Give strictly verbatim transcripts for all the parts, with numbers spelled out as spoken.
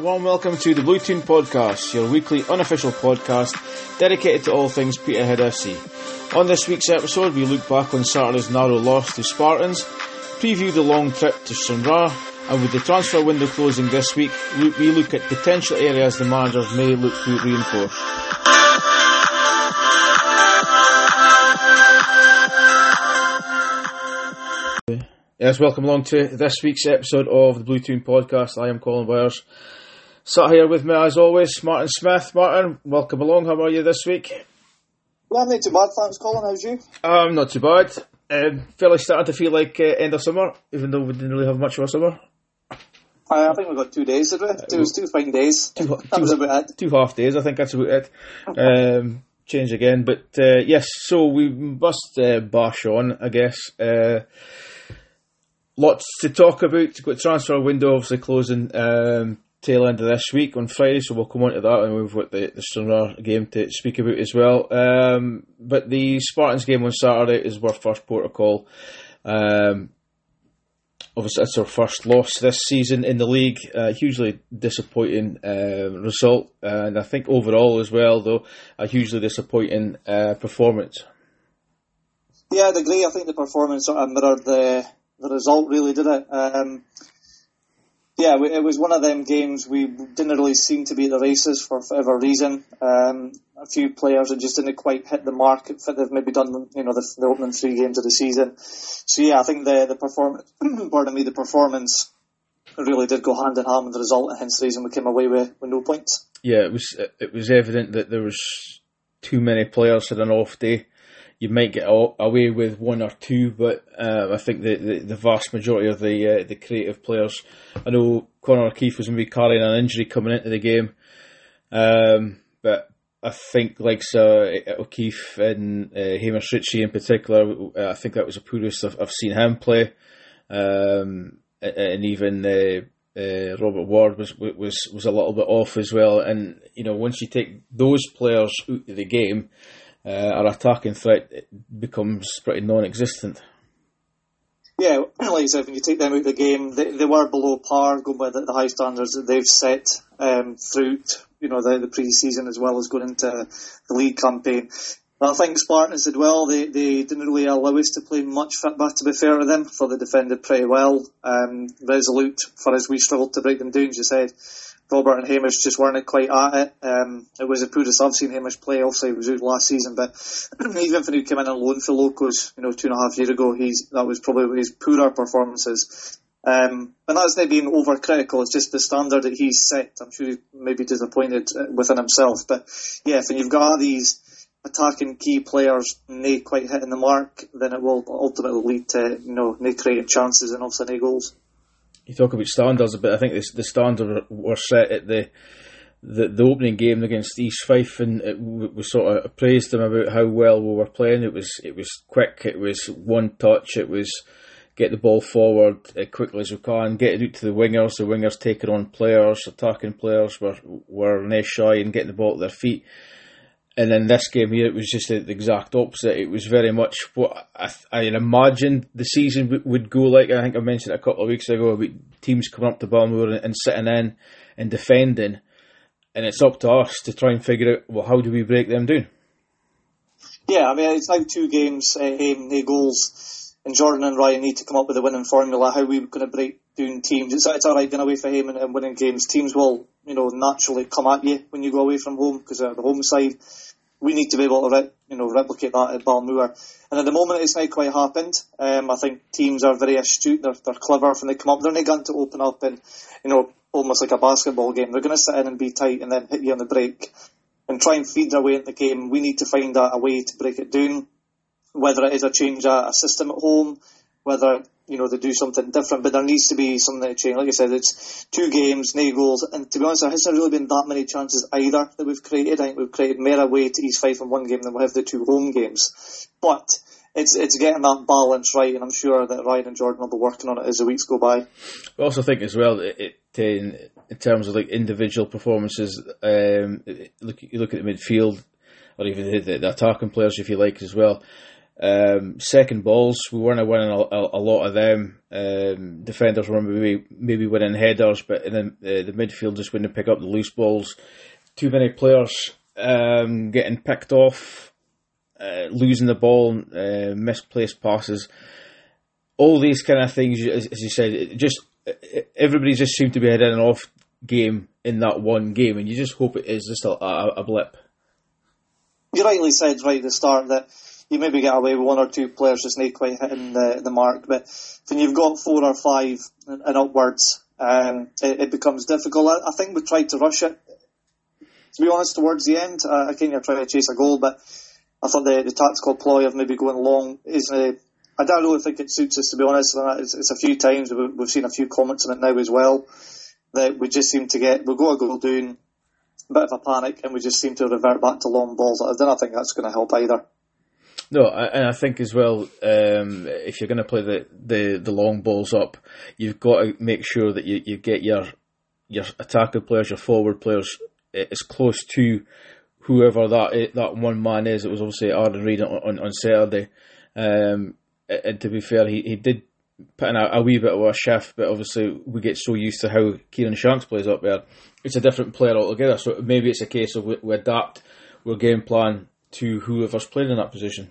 warm welcome to the Blue Toon Podcast, your weekly unofficial podcast dedicated to all things Peterhead F C. On this week's episode, we look back on Saturday's narrow loss to Spartans, preview the long trip to Stranraer, and with the transfer window closing this week, we look at potential areas the managers may look to reinforce. Yes, welcome along to this week's episode of the Blue Toon Podcast. I am Colin Byers. Sat here with me as always, Martin Smith. Martin, welcome along. How are you this week? Well, I'm not too bad, thanks Colin. How's you? Um, not too bad. Um, fairly starting to feel like uh, end of summer, even though we didn't really have much of a summer. I, I think we got two days, did we? Two, uh, two fine days. Two, that two, was about it. Two half days, I think that's about it. Um, change again, but uh, yes, so we must uh, bash on, I guess. Uh, Lots to talk about. We've got transfer window obviously closing um, tail end of this week on Friday, so we'll come on to that, and we've got the, the Stranraer game to speak about as well. Um, but the Spartans game on Saturday is our first port of call. Um, obviously, it's our first loss this season in the league. Uh, hugely disappointing uh, result, and I think overall as well, though, a hugely disappointing uh, performance. Yeah, I'd agree. I think the performance sort of mirrored the. The result really did it. Um, yeah, it was one of them games we didn't really seem to be at the races for whatever reason. Um, a few players that just didn't quite hit the mark that they've maybe done, you know, the, the opening three games of the season. So yeah, I think the the performance, pardon me, the performance really did go hand in hand with the result, and hence the reason we came away with, with no points. Yeah, it was it was evident that there was too many players had an off day. You might get away with one or two, but uh, I think the, the, the vast majority of the uh, the creative players. I know Conor O'Keefe was maybe carrying an injury coming into the game, um, but I think like so, O'Keefe and uh, Hamish Ritchie in particular, I think that was the poorest I've, I've seen him play, um, and even uh, uh, Robert Ward was was was a little bit off as well. And you know, once you take those players out of the game, Uh, our attacking threat becomes pretty non-existent. Yeah, like I said, when you take them out of the game, they, they were below par, going by the, the high standards that they've set um, throughout, you know, the, the pre-season as well as going into the league campaign. But I think Spartans did well. They they didn't really allow us to play much football, to be fair to them, for they defended pretty well. Um, resolute, for as we struggled to break them down, as you said. Robert and Hamish just weren't quite at it. Um, it was the poorest I've seen Hamish play. Obviously, he was out last season, but even when he came in on loan for Locos, you know, two and a half years ago, he's that was probably his poorer performances. Um, and that's not being overcritical. It's just the standard that he's set. I'm sure he's maybe disappointed within himself, but yeah, when you've got these attacking key players not quite hitting the mark, then it will ultimately lead to, you know, not creating chances and obviously no goals. You talk about standards a bit. I think the, the standards were set at the, the the opening game against East Fife, and it, we sort of praised them about how well we were playing. It was it was quick. It was one touch. It was get the ball forward as quickly as we can, get it out to the wingers. The wingers taking on players, attacking players were were not shy and getting the ball at their feet. And in this game here, it was just the exact opposite. It was very much what I, I imagined the season w- would go like. I think I mentioned it a couple of weeks ago about teams coming up to Balmoor and, and sitting in and defending. And it's up to us to try and figure out, well, how do we break them down? Yeah, I mean, it's now two games, uh, no goals. And Jordan and Ryan need to come up with a winning formula. How are we going to break down teams? It's, it's all right going away for him and, and winning games. Teams will, you know, naturally come at you when you go away from home because they're the home side. We need to be able to, re- you know, replicate that at Balmoor. And at the moment, it's not quite happened. Um, I think teams are very astute. They're, they're clever when they come up. They're not going to open up and, you know, almost like a basketball game. They're going to sit in and be tight and then hit you on the break and try and feed their way into the game. We need to find a, a way to break it down. Whether it is a change a, a system at home, whether, you know, they do something different, but there needs to be something to change. Like I said, it's two games, no goals, and to be honest, there hasn't really been that many chances either that we've created. I think we've created more away to East Fife in one game than we have the two home games. But it's it's getting that balance right, and I'm sure that Ryan and Jordan will be working on it as the weeks go by. I also think as well, it, it in, in terms of like individual performances, um, look you look at the midfield, or even the, the attacking players, if you like, as well. Um, second balls, we weren't winning a, a, a lot of them. Um, defenders were maybe maybe winning headers, but in the, uh, the midfield just wouldn't pick up the loose balls. Too many players um, getting picked off, uh, losing the ball, uh, misplaced passes. All these kind of things, as, as you said, it just everybody just seemed to be heading an off game in that one game, and you just hope it is just a, a, a blip. You rightly said right at the start that you maybe get away with one or two players just not quite hitting the, the mark, but when you've got four or five and, and upwards, um, it, it becomes difficult. I, I think we tried to rush it, to be honest, towards the end. Uh, I think you're trying to chase a goal, but I thought the, the tactical ploy of maybe going long is uh, I don't really think it suits us, to be honest. It's, it's a few times, we've, we've seen a few comments on it now as well, that we just seem to get, we'll go a goal doing, a bit of a panic, and we just seem to revert back to long balls. I don't think that's going to help either. No, and I think as well, um, if you're going to play the, the, the long balls up, you've got to make sure that you, you get your your attacking players, your forward players, as close to whoever that that one man is. It was obviously Aaron Reid on, on, on Saturday. Um, and to be fair, he, he did put in a, a wee bit of a shift, but obviously we get so used to how Kieran Shanks plays up there. It's a different player altogether, so maybe it's a case of we, we adapt our game plan to whoever's playing in that position.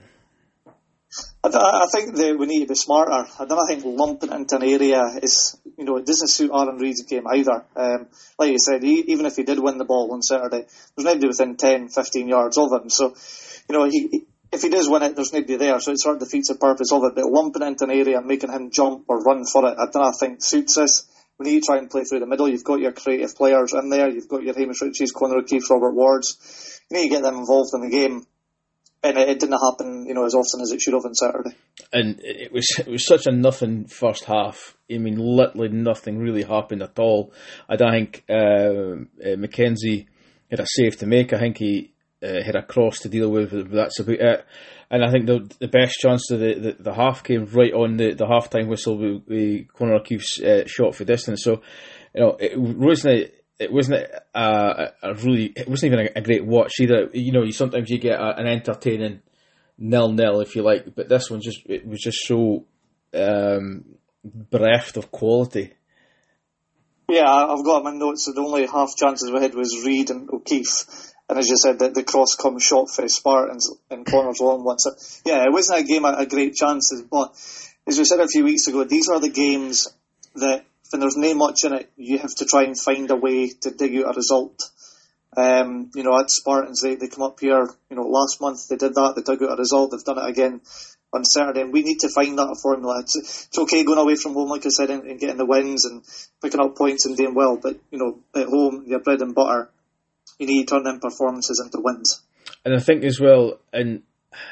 I, I think that we need to be smarter. I don't think lumping into an area is, you know, it doesn't suit Aaron Reid's game either. Um, like you said, he, even if he did win the ball on Saturday, there's nobody within ten, fifteen yards of him. So, you know, he, if he does win it, there's nobody there, so it sort of defeats the purpose of it. But lumping into an area and making him jump or run for it, I don't think suits us. We need to try and play through the middle. You've got your creative players in there. You've got your Hamish Ritchies, Conor O'Keefe, Robert Wards. You need to get them involved in the game. And it, it didn't happen, you know, as often as it should have on Saturday. And it was it was such a nothing first half. I mean, literally nothing really happened at all. I don't think uh, uh, McKenzie had a save to make. I think he uh, had a cross to deal with, but that's about it. And I think the the best chance of the, the, the half came right on the, the half-time whistle with, with Conor O'Keefe's uh, shot for distance. So, you know, it wasn't... It wasn't a, a really. It wasn't even a, a great watch either. You know, you sometimes you get a, an entertaining nil-nil, if you like, but this one just it was just so um, bereft of quality. Yeah, I've got in my notes that the only half chances we had was Reid and O'Keefe, and as you said, the, the cross come shot for the Spartans and Connor's long one. So yeah, it wasn't a game of, of great chances, but as we said a few weeks ago, these are the games that, when there's no much in it, you have to try and find a way to dig out a result. Um, you know, at Spartans, they, they come up here, you know, last month they did that, they dug out a result, they've done it again on Saturday, and we need to find that formula. It's, it's okay going away from home, like I said, and, and getting the wins and picking up points and doing well, but, you know, at home, your bread and butter, you need to turn them performances into wins. And I think as well, and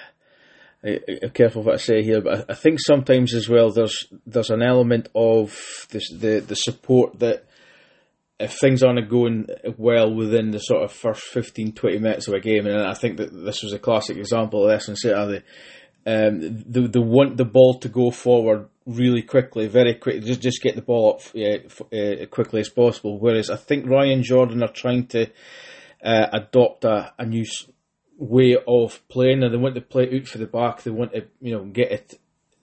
I'm careful what I say here, but I think sometimes as well there's there's an element of this, the the support that if things aren't going well within the sort of first fifteen, twenty minutes of a game, and I think that this was a classic example of this on Saturday, um, they, they want the ball to go forward really quickly, very quickly, just just get the ball up uh, uh, quickly as possible, whereas I think Ryan Jordan are trying to uh, adopt a, a new way of playing, and they want to play out for the back. They want to, you know, get it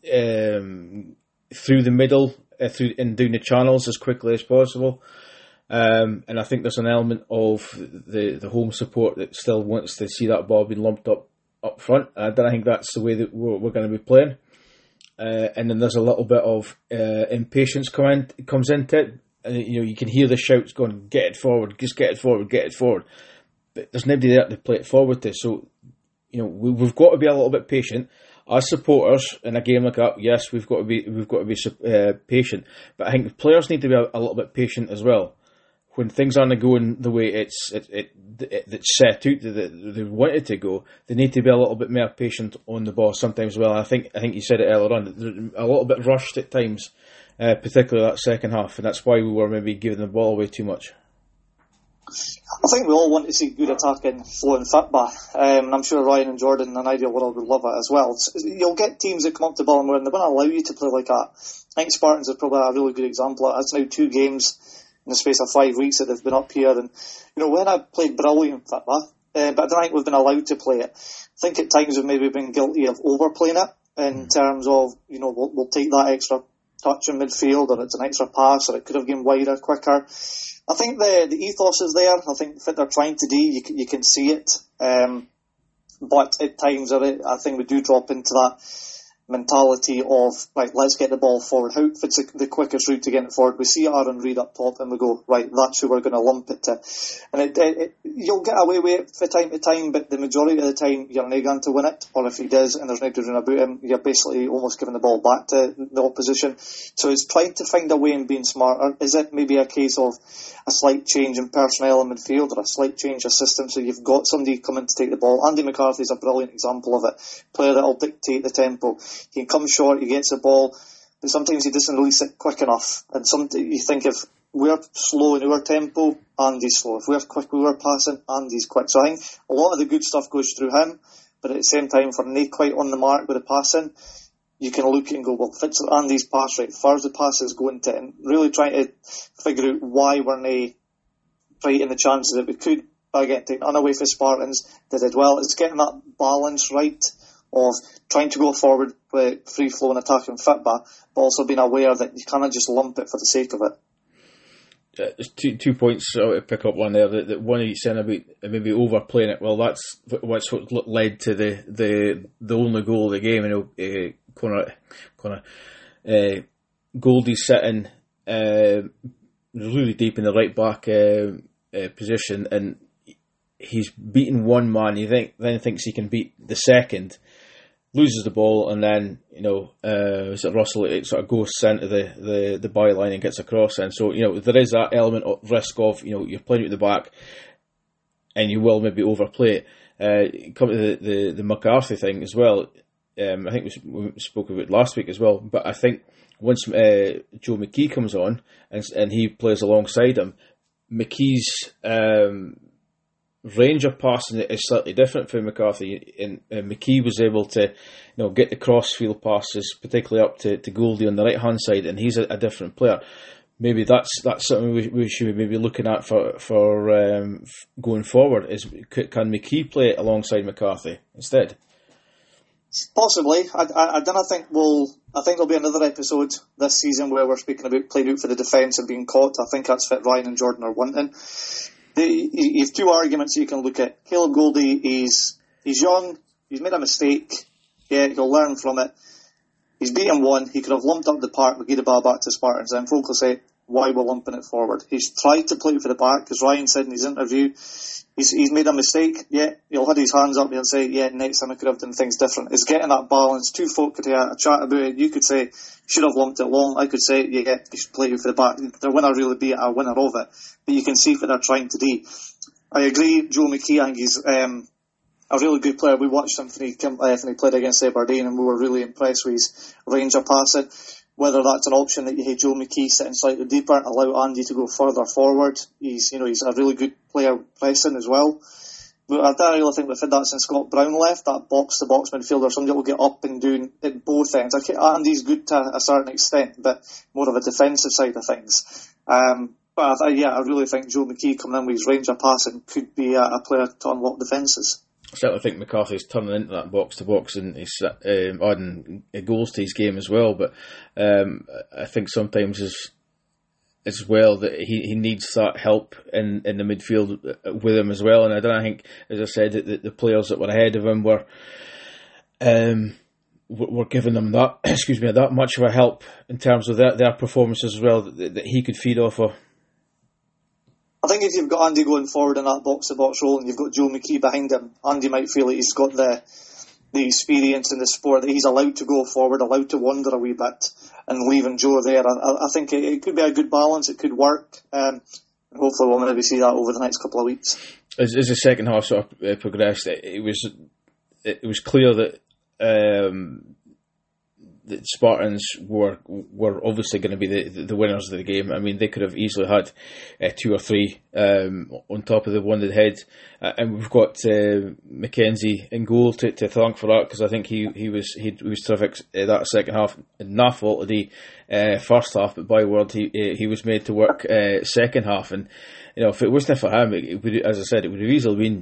um, through the middle, uh, through and down the channels as quickly as possible. Um, and I think there's an element of the, the home support that still wants to see that ball being lumped up up front. I don't think that's the way that we're, we're going to be playing. Uh, and then there's a little bit of uh, impatience come in, comes into it. And, you know, you can hear the shouts going, "Get it forward! Just get it forward! Get it forward!" But there's nobody there to play it forward to. So, you know, we, we've got to be a little bit patient as supporters in a game like that. Yes, we've got to be we've got to be uh, patient, but I think the players need to be a, a little bit patient as well. When things aren't going the way it's it, it, it it's set out that they want it to go, they need to be a little bit more patient on the ball sometimes. Well, I think I think you said it earlier on, a little bit rushed at times, uh, particularly that second half, and that's why we were maybe giving the ball away too much. I think we all want to see good attacking flowing football. Um, and I'm sure Ryan and Jordan in an ideal world would love it as well. It's, you'll get teams that come up to Ballinor and they won't allow you to play like that. I think Spartans are probably a really good example. It's now two games in the space of five weeks that they've been up here. And, you know, when I played brilliant football, uh, but I don't think we've been allowed to play it. I think at times we've maybe been guilty of overplaying it in mm. terms of, you know, we'll, we'll take that extra touch in midfield, or it's an extra pass, or it could have gone wider, quicker. I think the the ethos is there. I think what they're trying to do, you can, you can see it. Um, but at times, I think we do drop into that mentality of, right, let's get the ball forward. How fits the, the quickest route to get it forward? We see Aaron Reid up top and we go, right, that's who we're going to lump it to. And it, it, it, you'll get away with it from time to time, but the majority of the time you're not going to win it, or if he does and there's no doing about him, you're basically almost giving the ball back to the opposition. So it's trying to find a way in being smarter. Is it maybe a case of a slight change in personnel in midfield, or a slight change of system, so you've got somebody coming to take the ball? Andy McCarthy's a brilliant example of it. Player that'll dictate the tempo. He can come short, he gets the ball, but sometimes he doesn't release it quick enough. And some, you think if we're slow in our tempo, Andy's slow. If we're quick, we're passing, Andy's quick. So I think a lot of the good stuff goes through him, but at the same time, for not quite on the mark with the passing, you can look and go, well, if it's Andy's pass rate, far as the pass is going to, and really trying to figure out why we're not creating the chances that we could by getting taken unaway for Spartans. They did well. It's getting that balance right of trying to go forward with free flow and attacking football, but also being aware that you cannot just lump it for the sake of it. Uh, there's two two points I want to pick up one there. That, that one you said about maybe overplaying it. Well, that's what's what led to the the, the only goal of the game. You know, uh, Connor Connor uh, Goldie's sitting uh, really deep in the right back uh, uh, position, and he's beaten one man. He think then thinks he can beat the second. Loses the ball, and then, you know, uh, is it Russell, it sort of goes into the, the, the byline and gets across. And so, you know, there is that element of risk of, you know, you're playing at the back and you will maybe overplay it. Uh, come to the, the, the McCarthy thing as well. Um, I think we spoke about it last week as well, but I think once uh, Joe McKee comes on and, and he plays alongside him, McKee's um, range of passing is slightly different for McCarthy, and uh, McKee was able to, you know, get the crossfield passes, particularly up to, to Goldie on the right hand side, and he's a, a different player. Maybe that's that's something we, we should be maybe looking at for for um, going forward. Is can McKee play alongside McCarthy instead? Possibly. I, I, I don't think we'll. I think there'll be another episode this season where we're speaking about playing out for the defence and being caught. I think that's what Ryan and Jordan are wanting. The, you have two arguments you can look at. Caleb Goldie, he's, he's young, he's made a mistake, yeah, he'll learn from it. He's beaten one, he could have lumped up the park, but gave the ball back to Spartans, and folk will say, why we're lumping it forward? He's tried to play for the back, as Ryan said in his interview. He's, he's made a mistake, yeah, he'll have his hands up and say, yeah, next time I could have done things different. It's getting that balance. Two folk could have a chat about it. You could say, should have lumped it long. I could say, yeah, you should play for the back. Their winner really be a winner of it. But you can see what they're trying to do. I agree, Joe McKee, I think he's um, a really good player. We watched him when he, came, uh, when he played against Aberdeen, and we were really impressed with his range of passing. Whether that's an option that you have Joe McKee sitting slightly deeper, allow Andy to go further forward. He's, you know, he's a really good player pressing as well. But I don't really think we've had that since Scott Brown left, that box-to-box midfielder, somebody that will get up and doing at both ends. Andy's good to a certain extent, but more of a defensive side of things. Um, but I, yeah, I really think Joe McKee coming in with his range of passing could be a, a player to unlock defences. I certainly think McCarthy's turning into that box-to-box, and he's um, adding goals to his game as well. But um, I think sometimes as as well that he, he needs that help in, in the midfield with him as well. And I don't think, as I said, that the, the players that were ahead of him were um, were giving them that excuse me that much of a help in terms of their, their performances as well that, that he could feed off of. I think if you've got Andy going forward in that box-to-box role and you've got Joe McKee behind him, Andy might feel like he's got the the experience in the sport that he's allowed to go forward, allowed to wander a wee bit, and leaving Joe there. I, I think it, it could be a good balance. It could work. Um, and hopefully we'll maybe see that over the next couple of weeks. As, as the second half sort of uh, progressed, it, it was it, it was clear that um, the Spartans were were obviously going to be the, the winners of the game. I mean, they could have easily had uh, two or three um, on top of the one that had, uh, and we've got uh, Mackenzie in goal to, to thank for that, because I think he he was he, he was terrific uh, that second half. No fault of the uh, first half, but by word he uh, he was made to work uh, second half, and you know if it wasn't for him, it, it would, as I said, it would have easily been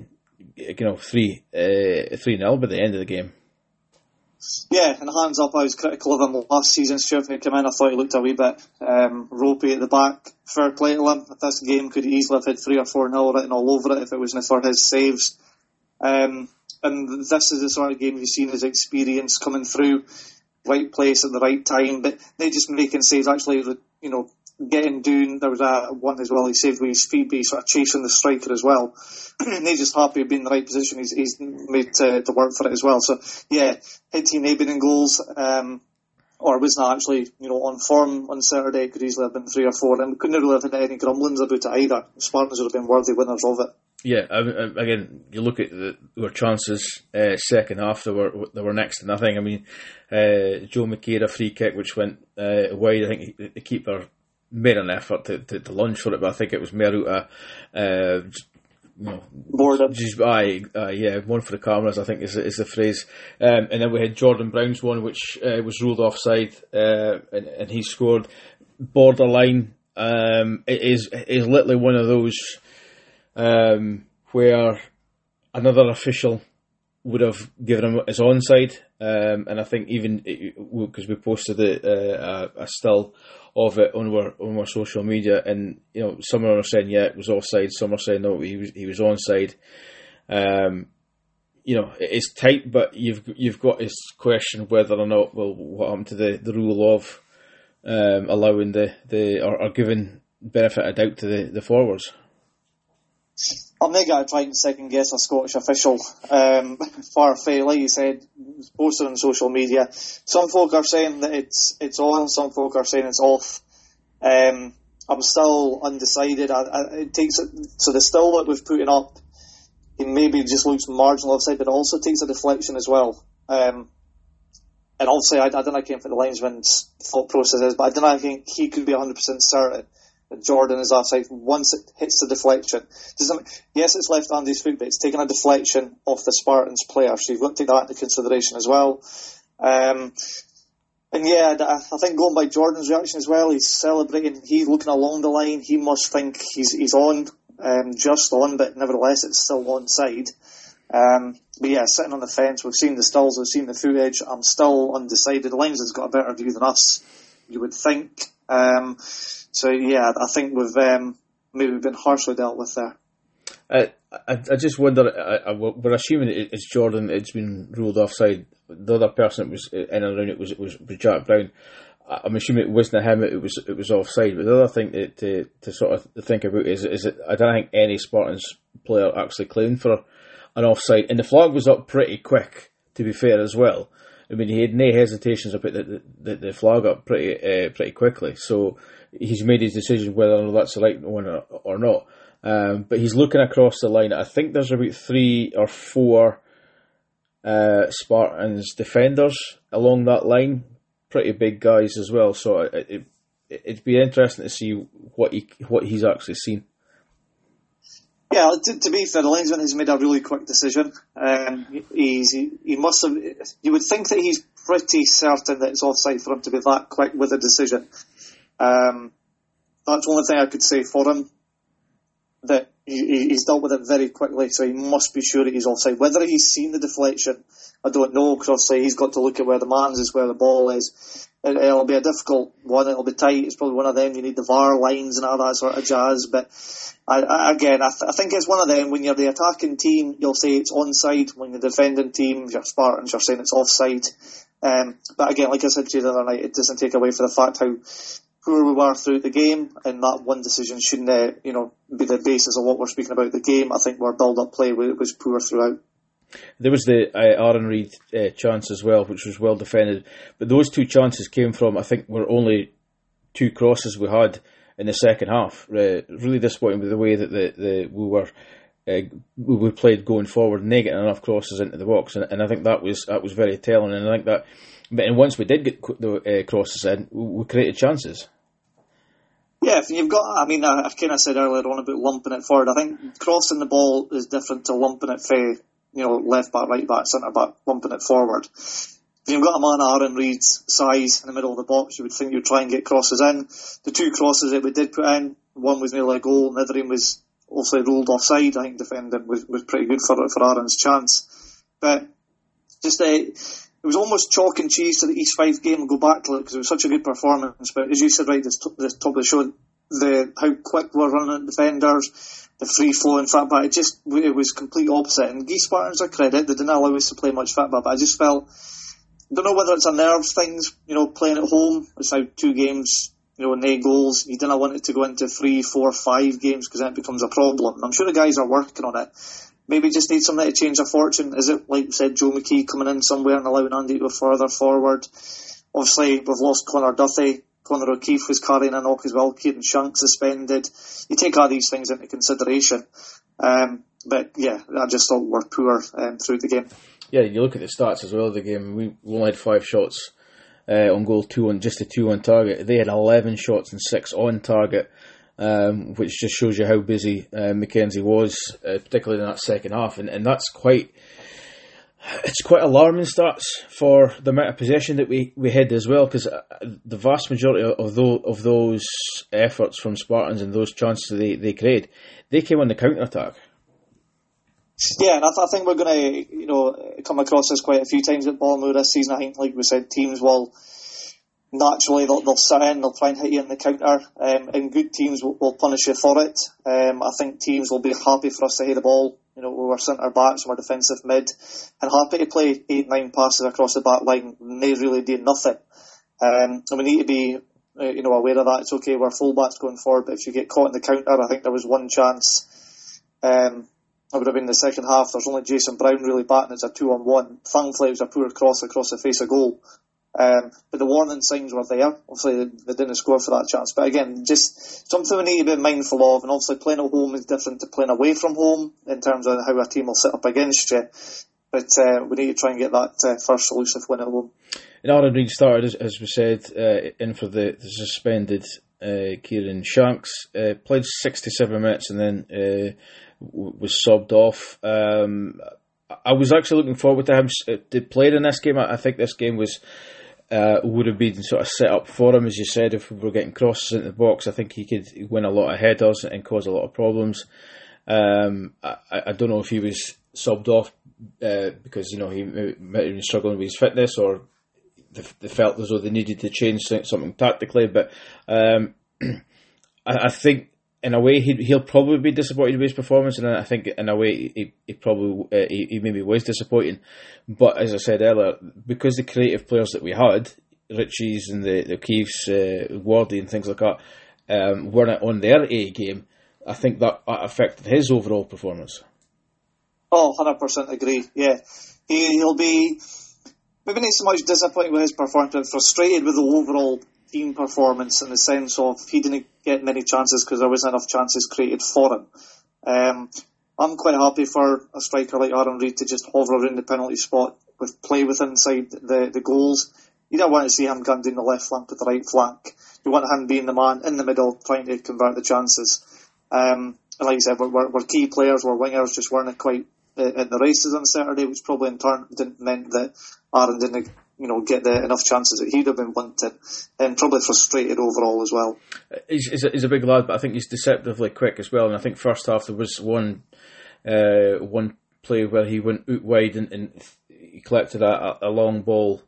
you know, three uh, three nil by the end of the game. Yeah, and hands up, I was critical of him last season. Stuart had come in, I thought he looked a wee bit um, ropey at the back. Fair play to him. This game could easily have had three or four nil written all over it if it wasn't for his saves. Um, and this is the sort of game you've seen his experience coming through, right place at the right time, but they just making saves, actually, you know, getting down. There was a one as well, he saved with his feet, but he's sort of chasing the striker as well. And he's just happy to be in the right position. He's, he's made to, to work for it as well. So, yeah, had he not been in goals, um, or wasn't actually, you know, on form on Saturday, it could easily have been three or four, and we couldn't really have had any grumblings about it either. The Spartans would have been worthy winners of it. Yeah, I, I, again, you look at the, our chances, uh, second half, they were they were next to nothing. I mean, uh, Joe McKay, a free kick which went uh, wide. I think the keeper made an effort to, to, to lunge for it, but I think it was Meruta, uh, you know, bored just, aye, uh, yeah, one for the cameras, I think is is the phrase. Um, and then we had Jordan Brown's one, which uh, was ruled offside, uh, and, and he scored borderline. Um, it is it is literally one of those. Um, where another official would have given him his onside, um, and I think even because we posted it, uh, a, a still of it on our on our social media, and you know, some are saying yeah it was offside, some are saying no he was he was onside. Um, you know, it's tight, but you've you've got this question whether or not well what happened to the, the rule of um, allowing the the or, or giving benefit of doubt to the, the forwards. I'm not going to try and second guess a Scottish official. Um, far from, like you said, it's posted on social media. Some folk are saying that it's it's on, some folk are saying it's off. Um, I'm still undecided. I, I, it takes so the still that we've put up, it maybe just looks marginal offside, but it also takes a deflection as well. Um, and obviously, I, I don't know what the linesman's thought process is, but I don't know, I think he could be one hundred percent certain Jordan is offside once it hits the deflection. Doesn't, yes, it's left Andy's foot, but it's taken a deflection off the Spartans player, so you've got to take that into consideration as well. Um, and yeah, I think going by Jordan's reaction as well, he's celebrating, he's looking along the line, he must think he's he's on, um, just on, but nevertheless it's still onside. Um, but yeah, sitting on the fence, we've seen the stills, we've seen the footage, I'm still undecided. The linesman's got a better view than us, you would think. Um, so yeah, I think we've um, maybe been harshly dealt with there. I I, I just wonder. I, I, we're assuming it's Jordan. It's been ruled offside. The other person that was in and around it was was, was Jack Brown. I'm assuming it wasn't him. It was it was offside. But the other thing to to, to sort of think about is is that I don't think any Spartans player actually claimed for an offside, and the flag was up pretty quick. To be fair, as well. I mean, he had no hesitations about the, the, the flag up pretty uh, pretty quickly. So he's made his decision whether or not that's the right one or, or not. Um, but he's looking across the line. I think there's about three or four uh, Spartans defenders along that line. Pretty big guys as well. So it, it, it'd be interesting to see what he what he's actually seen. Yeah, to, to be fair, the linesman has made a really quick decision. Um, he's, he, he must have. You would think that he's pretty certain that it's offside for him to be that quick with a decision. Um, that's the only thing I could say for him. That he, he's dealt with it very quickly, so he must be sure that he's offside. Whether he's seen the deflection, I don't know, because obviously he's got to look at where the man's is, where the ball is. It, it'll be a difficult one, it'll be tight, it's probably one of them, you need the V A R lines and all that sort of jazz, but I, I, again, I, th- I think it's one of them, when you're the attacking team, you'll say it's onside, when you're the defending team, you're Spartans, you're saying it's offside. Um, but again, like I said to you the other night, it doesn't take away from the fact how poor we were throughout the game, and that one decision shouldn't, uh, you know, be the basis of what we're speaking about the game. I think our build-up play was poor throughout. There was the uh, Aaron Reid uh, chance as well, which was well defended. But those two chances came from, I think, were only two crosses we had in the second half. Uh, really disappointing with the way that the, the we were uh, we played going forward, and they getting enough crosses into the box, and, and I think that was that was very telling. And I think that, and once we did get the uh, crosses in, we created chances. Yeah, if you've got, I mean, I, I kind of said earlier on about lumping it forward. I think crossing the ball is different to lumping it for, you know, left back, right back, centre back, lumping it forward. If you've got a man Aaron Reid's size in the middle of the box, you would think you'd try and get crosses in. The two crosses that we did put in, one was nearly a goal, and the other one was obviously ruled offside. I think defending was, was pretty good for for Aaron's chance. But just uh, it was almost chalk and cheese to the East Fife game and go back to it because it was such a good performance. But as you said right at the, the top of the show, the how quick we're running at defenders, the free flowing fatback, it just it was complete opposite. And Guy Spartans are credit, they didn't allow us to play much fatback, but I just felt, I don't know whether it's a nerves things, you know, playing at home. It's now two games, you know, no goals. You didn't want it to go into three, four, five games because then it becomes a problem. I'm sure the guys are working on it. Maybe just need something to change their fortune. Is it, like you said, Joe McKee coming in somewhere and allowing Andy to go further forward? Obviously, we've lost Connor Duthie. Connor O'Keefe was carrying a knock as well. Kieran Shank suspended. You take all these things into consideration. Um, but yeah, I just thought we were poor um, through the game. Yeah, you look at the stats as well of the game. We only had five shots uh, on goal, two on just a two on target. They had eleven shots and six on target, um, which just shows you how busy uh, Mackenzie was, uh, particularly in that second half. And, and that's quite, it's quite alarming stats for the amount of possession that we, we had as well, because the vast majority of those, of those efforts from Spartans and those chances they, they created, they came on the counter-attack. Yeah, and I, th- I think we're going to, you know, come across this quite a few times at Balmoor this season. I think, like we said, teams will naturally they'll, they'll sit in, they'll try and hit you in the counter, um, and good teams will, will punish you for it. Um, I think teams will be happy for us to hit the ball, you know, with our centre backs, our defensive mid, and happy to play eight, nine passes across the back line. And they really do nothing. Um, and we need to be, uh, you know, aware of that. It's okay, we're full-backs going forward, but if you get caught in the counter, I think there was one chance. Um, It would have been the second half. There's only Jason Brown really batting. It's a two on one. Thankfully, it was a poor cross across the face of goal. Um, but the warning signs were there. Obviously, they didn't score for that chance. But again, just something we need to be mindful of. And obviously, playing at home is different to playing away from home in terms of how a team will sit up against you. But uh, we need to try and get that uh, first elusive win at home. And Aaron Reid started, as, as we said, uh, in for the, the suspended uh, Kieran Shanks. Uh, played sixty-seven minutes and then Uh, was subbed off. Um, I was actually looking forward to him to play in this game. I think this game was uh, would have been sort of set up for him, as you said. If we were getting crosses into the box, I think he could win a lot of headers and cause a lot of problems. Um, I, I don't know if he was subbed off uh, because you know he might have been struggling with his fitness, or they, they felt as though they needed to change something tactically. But um, I, I think. In a way, he, he'll probably be disappointed with his performance, and I think in a way he, he probably uh, he, he maybe was disappointing. But as I said earlier, because the creative players that we had, Richie's and the the O'Keefe's, uh, Wardy and things like that, um, weren't on their A game, I think that, that affected his overall performance. Oh, one hundred percent agree. Yeah, he, he'll be maybe not so much disappointed with his performance, but frustrated with the overall team performance in the sense of he didn't get many chances because there wasn't enough chances created for him. Um, I'm quite happy for a striker like Aaron Reid to just hover around the penalty spot with play with inside the, the goals. You don't want to see him gun down the left flank with the right flank. You want him being the man in the middle trying to convert the chances. Um, and like I said, we're, we're, we're key players, we're wingers, just weren't quite at the races on Saturday, which probably in turn didn't meant that Aaron didn't you know, get the, enough chances that he'd have been wanted, and probably frustrated overall as well. He's, he's, a, he's a big lad, but I think he's deceptively quick as well. And I think first half there was one uh, one play where he went out wide and, and he collected a, a long ball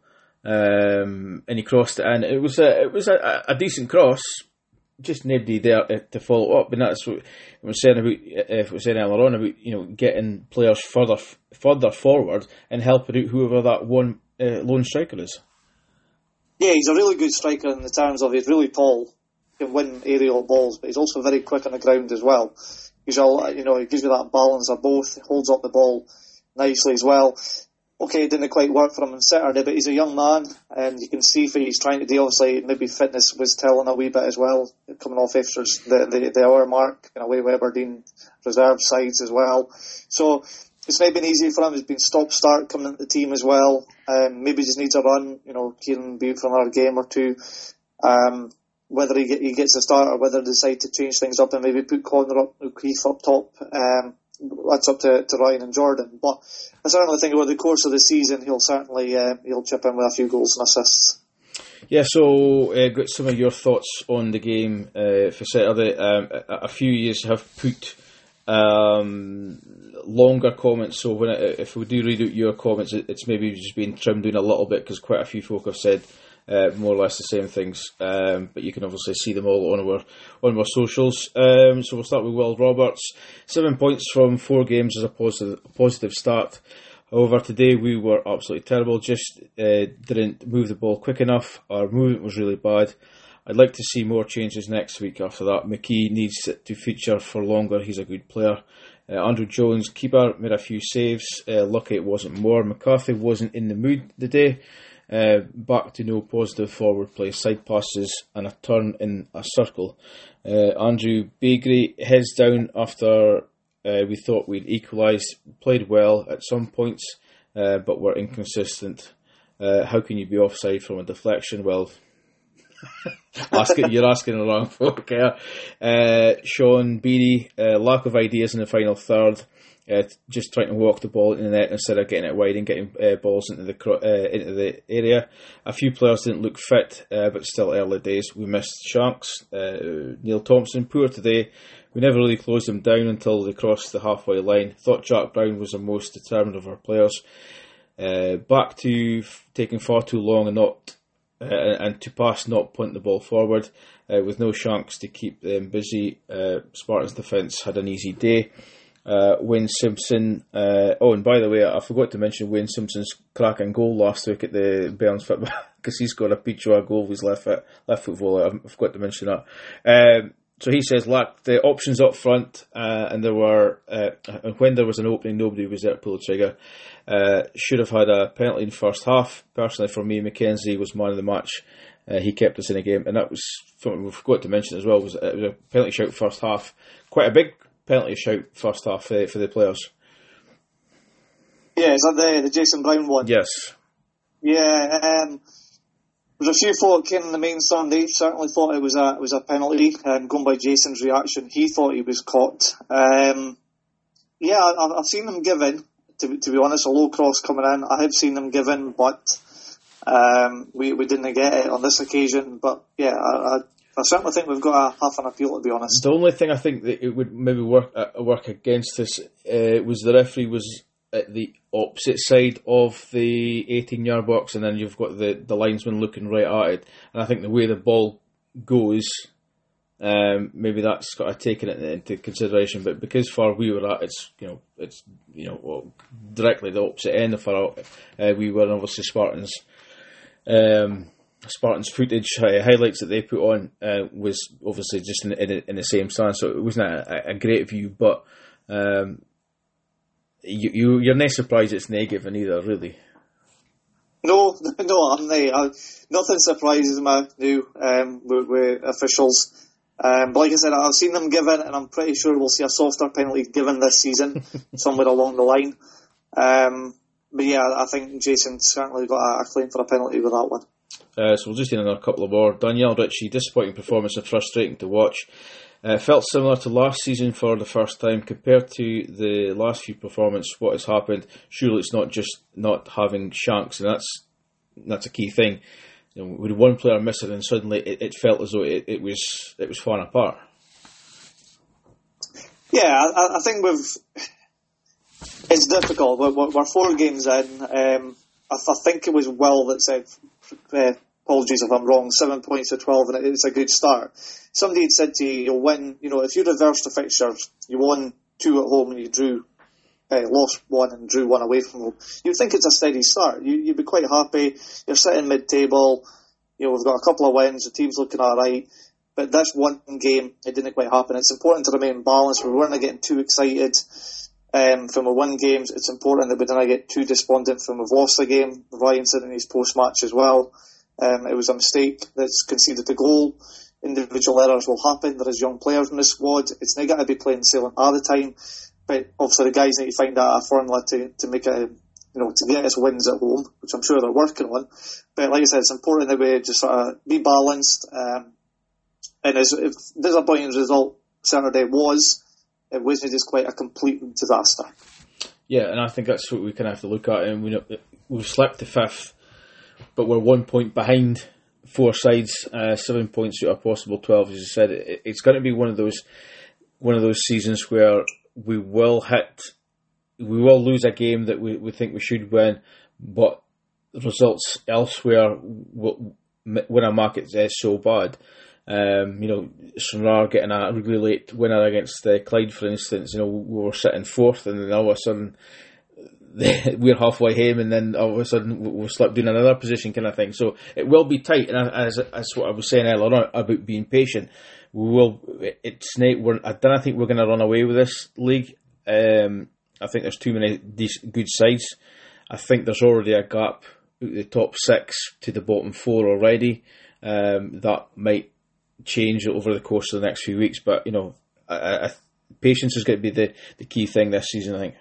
um, and he crossed it in. It was a it was a, a decent cross, just nobody there to follow up. And that's what I was saying about if we were saying earlier on about you know getting players further further forward and helping out whoever that one. Uh, lone striker is. Yeah, he's a really good striker in the terms of he's really tall, can win aerial balls, but he's also very quick on the ground as well. He's all, you know, he gives you that balance of both, holds up the ball nicely as well. Okay, it didn't quite work for him on Saturday, but he's a young man, and you can see what he's trying to do. Obviously, maybe fitness was telling a wee bit as well, coming off after the, the, the hour mark, in a way with Aberdeen reserve sides as well. So, it's not been easy for him. He's been stop-start coming into the team as well. Um, maybe just needs a run. You know, Kieran be for another game or two. Um, whether he, get, he gets a start or whether they decide to change things up and maybe put Connor up, O'Keefe up top. Um, that's up to, to Ryan and Jordan. But I certainly think over the course of the season, he'll certainly uh, he'll chip in with a few goals and assists. Yeah, so uh, got some of your thoughts on the game uh, for Saturday. Um, a, a few years have put Um, longer comments. So when it, if we do read out your comments, it, it's maybe just been trimmed down a little bit because quite a few folk have said uh, more or less the same things. Um, but you can obviously see them all on our on our socials. Um, so we'll start with Will Roberts. Seven points from four games is a positive a positive start. However, today we were absolutely terrible. Just uh, didn't move the ball quick enough. Our movement was really bad. I'd like to see more changes next week after that. McKee needs to feature for longer. He's a good player. Uh, Andrew Jones, keeper, made a few saves. Uh, lucky it wasn't more. McCarthy wasn't in the mood today. Uh, back to no positive forward play. Side passes and a turn in a circle. Uh, Andrew Beagrie, heads down after uh, we thought we'd equalised. Played well at some points, uh, but were inconsistent. Uh, how can you be offside from a deflection? Well... asking, you're asking the wrong folk here. Uh, Sean Beattie, uh, lack of ideas in the final third, uh, just trying to walk the ball into the net instead of getting it wide and getting uh, balls into the uh, into the area. A few players didn't look fit, uh, but still early days. We missed Shanks. uh, Neil Thompson, poor today. We never really closed them down until they crossed the halfway line. Thought Jack Brown was the most determined of our players. Uh, back to f- taking far too long and not Uh, and to pass, not punt the ball forward, uh, with no Shanks to keep them busy. Uh, Spartans defence had an easy day. Uh, Wayne Simpson. Uh, oh, and by the way, I forgot to mention Wayne Simpson's cracking goal last week at the Burns football because he's got a picture of a goal with his left foot, left foot volley. I forgot to mention that. Um, so he says lacked the options up front, uh, and there were uh, and when there was an opening, nobody was there to pull the trigger. Uh, should have had a penalty in the first half. Personally, for me, Mackenzie was man of the match. Uh, he kept us in the game, and that was something we forgot to mention as well. Was it was a penalty shout first half, quite a big penalty shout first half uh, for the players. Yeah, is that the the Jason Brown one? Yes. Yeah, um, there's a few folk in the main stand. They certainly thought it was a it was a penalty. Um, going by Jason's reaction, he thought he was caught. Um, yeah, I've, I've seen them given. To, to be honest, a low cross coming in, I have seen them given, but um, we we didn't get it on this occasion. But yeah, I, I, I certainly think we've got a half an appeal, to be honest. The only thing I think that it would maybe work uh, work against us uh, was the referee was at the opposite side of the eighteen-yard box, and then you've got the, the linesman looking right at it. And I think the way the ball goes, um, maybe that's got to taken it into consideration. But because far we were at, it's you know it's you know well, directly the opposite end of our, uh, we were obviously Spartans. Um, Spartans footage uh, highlights that they put on uh, was obviously just in, in, in the same stand, so it wasn't a, a great view. But um, you, you you're not surprised it's negative either, really. No, no, I'm not. I, nothing surprises me now um, with, with officials. Um, but like I said, I've seen them given, and I'm pretty sure we'll see a softer penalty given this season, somewhere along the line. Um, but yeah, I think Jason certainly got a, a claim for a penalty with that one. Uh, so we'll just need another couple of more. Danielle Ritchie, disappointing performance and frustrating to watch. Uh, felt similar to last season for the first time. Compared to the last few performances, what has happened? Surely it's not just not having Shanks, and that's that's a key thing. You know, with one player missing, and suddenly it, it felt as though it, it was it was falling apart. Yeah, I, I think we've. It's difficult. We're, we're four games in. Um, I, I think it was Will that said. Uh, apologies if I'm wrong. Seven points to twelve, and it's a good start. Somebody had said to you, "You'll win." You know, if you reverse the fixtures, you won two at home and you drew, uh, lost one and drew one away from home. You'd think it's a steady start. You, you'd be quite happy. You're sitting mid-table. You know, we've got a couple of wins. The team's looking all right. But this one game, it didn't quite happen. It's important to remain balanced. We weren't getting too excited um, from a win games. It's important that we didn't get too despondent from we've lost the game. Ryan said in his post-match as well. Um, it was a mistake that's conceded the goal. Individual errors will happen. There is young players in the squad. It's not got to be playing sailing all the time. But obviously the guys need to find out a formula to, to make a, you know, to get us wins at home, which I'm sure they're working on. But like I said, it's important that we just sort of be balanced. Um, and as if disappointing result Saturday was, it wasn't just quite a complete disaster. Yeah, and I think that's what we kind of have to look at. And we we've slipped to fifth, but we're one point behind four sides, uh, seven points out of a possible twelve. As you said, it, it's going to be one of those one of those seasons where we will hit, we will lose a game that we, we think we should win, but the results elsewhere will, when our market is so bad. Um, you know, Stranraer getting a really late winner against uh, Clyde, for instance. You know, we were sitting fourth, and then all of a sudden we're halfway home, and then all of a sudden we've slipped in another position, kind of thing. So it will be tight, and as as what I was saying earlier on about being patient, we will. It's we're, I don't think we're going to run away with this league. Um, I think there's too many decent, good sides. I think there's already a gap out the top six to the bottom four already. Um, that might change over the course of the next few weeks, but you know, I, I, patience is going to be the, the key thing this season, I think.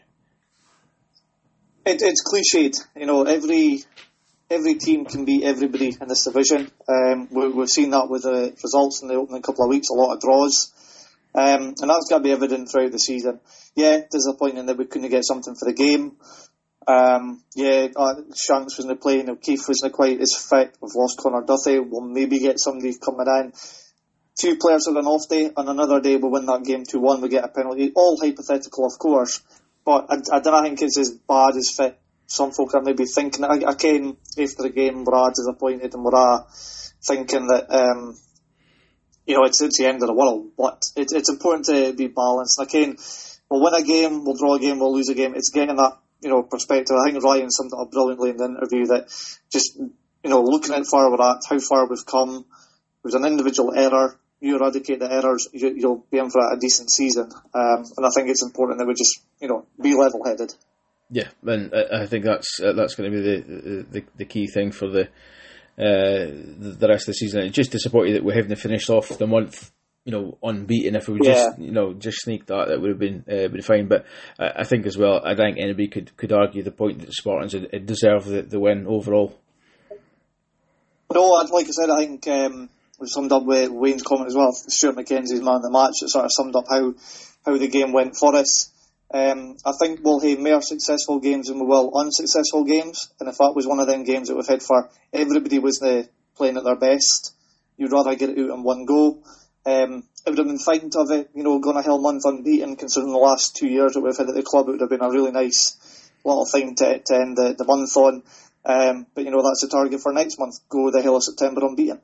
It, it's cliched, you know. Every every team can beat everybody in this division. Um, we, we've seen that with the results in the opening couple of weeks. A lot of draws, um, and that's got to be evident throughout the season. Yeah, disappointing that we couldn't get something for the game. Um, yeah, uh, Shanks wasn't playing. O'Keefe wasn't quite as fit. We've lost Connor Duthie. We'll maybe get somebody coming in. Two players have an off day, and another day we win that game two one, we get a penalty. All hypothetical, of course, but I, I don't think it's as bad as fit. Some folk are maybe thinking. I, I came after the game, we're all disappointed, and we're all thinking that, um, you know, it's, it's the end of the world. But it, it's important to be balanced. And again, we'll win a game, we'll draw a game, we'll lose a game. It's getting that, you know, perspective. I think Ryan summed it up brilliantly in the interview that just, you know, looking at where we're at, how far we've come, there's an individual error. You eradicate the errors, you, you'll be in for a decent season. Um, and I think it's important that we just, you know, be level-headed. Yeah, and I think that's uh, that's going to be the, the the key thing for the uh, the rest of the season. It's just disappointing that we haven't finished off the month, you know, unbeaten. If we would just, yeah. you know, just sneak that, that would have been uh, been fine. But I, I think as well, I think anybody could, could argue the point that the Spartans had, had deserved the, the win overall. No, like I said, I think. Um, We summed up with Wayne's comment as well. Stuart McKenzie's man of the match. It sort of summed up how, how the game went for us. Um, I think we'll have more successful games than we will unsuccessful games. And if that was one of them games that we've had for everybody was the playing at their best, you'd rather get it out in one go. Um, it would have been fine to have it, you know, gone a whole month unbeaten, considering the last two years that we've had at the club. It would have been a really nice little thing to, to end the, the month on. Um, but, you know, that's the target for next month. Go the hell of September unbeaten.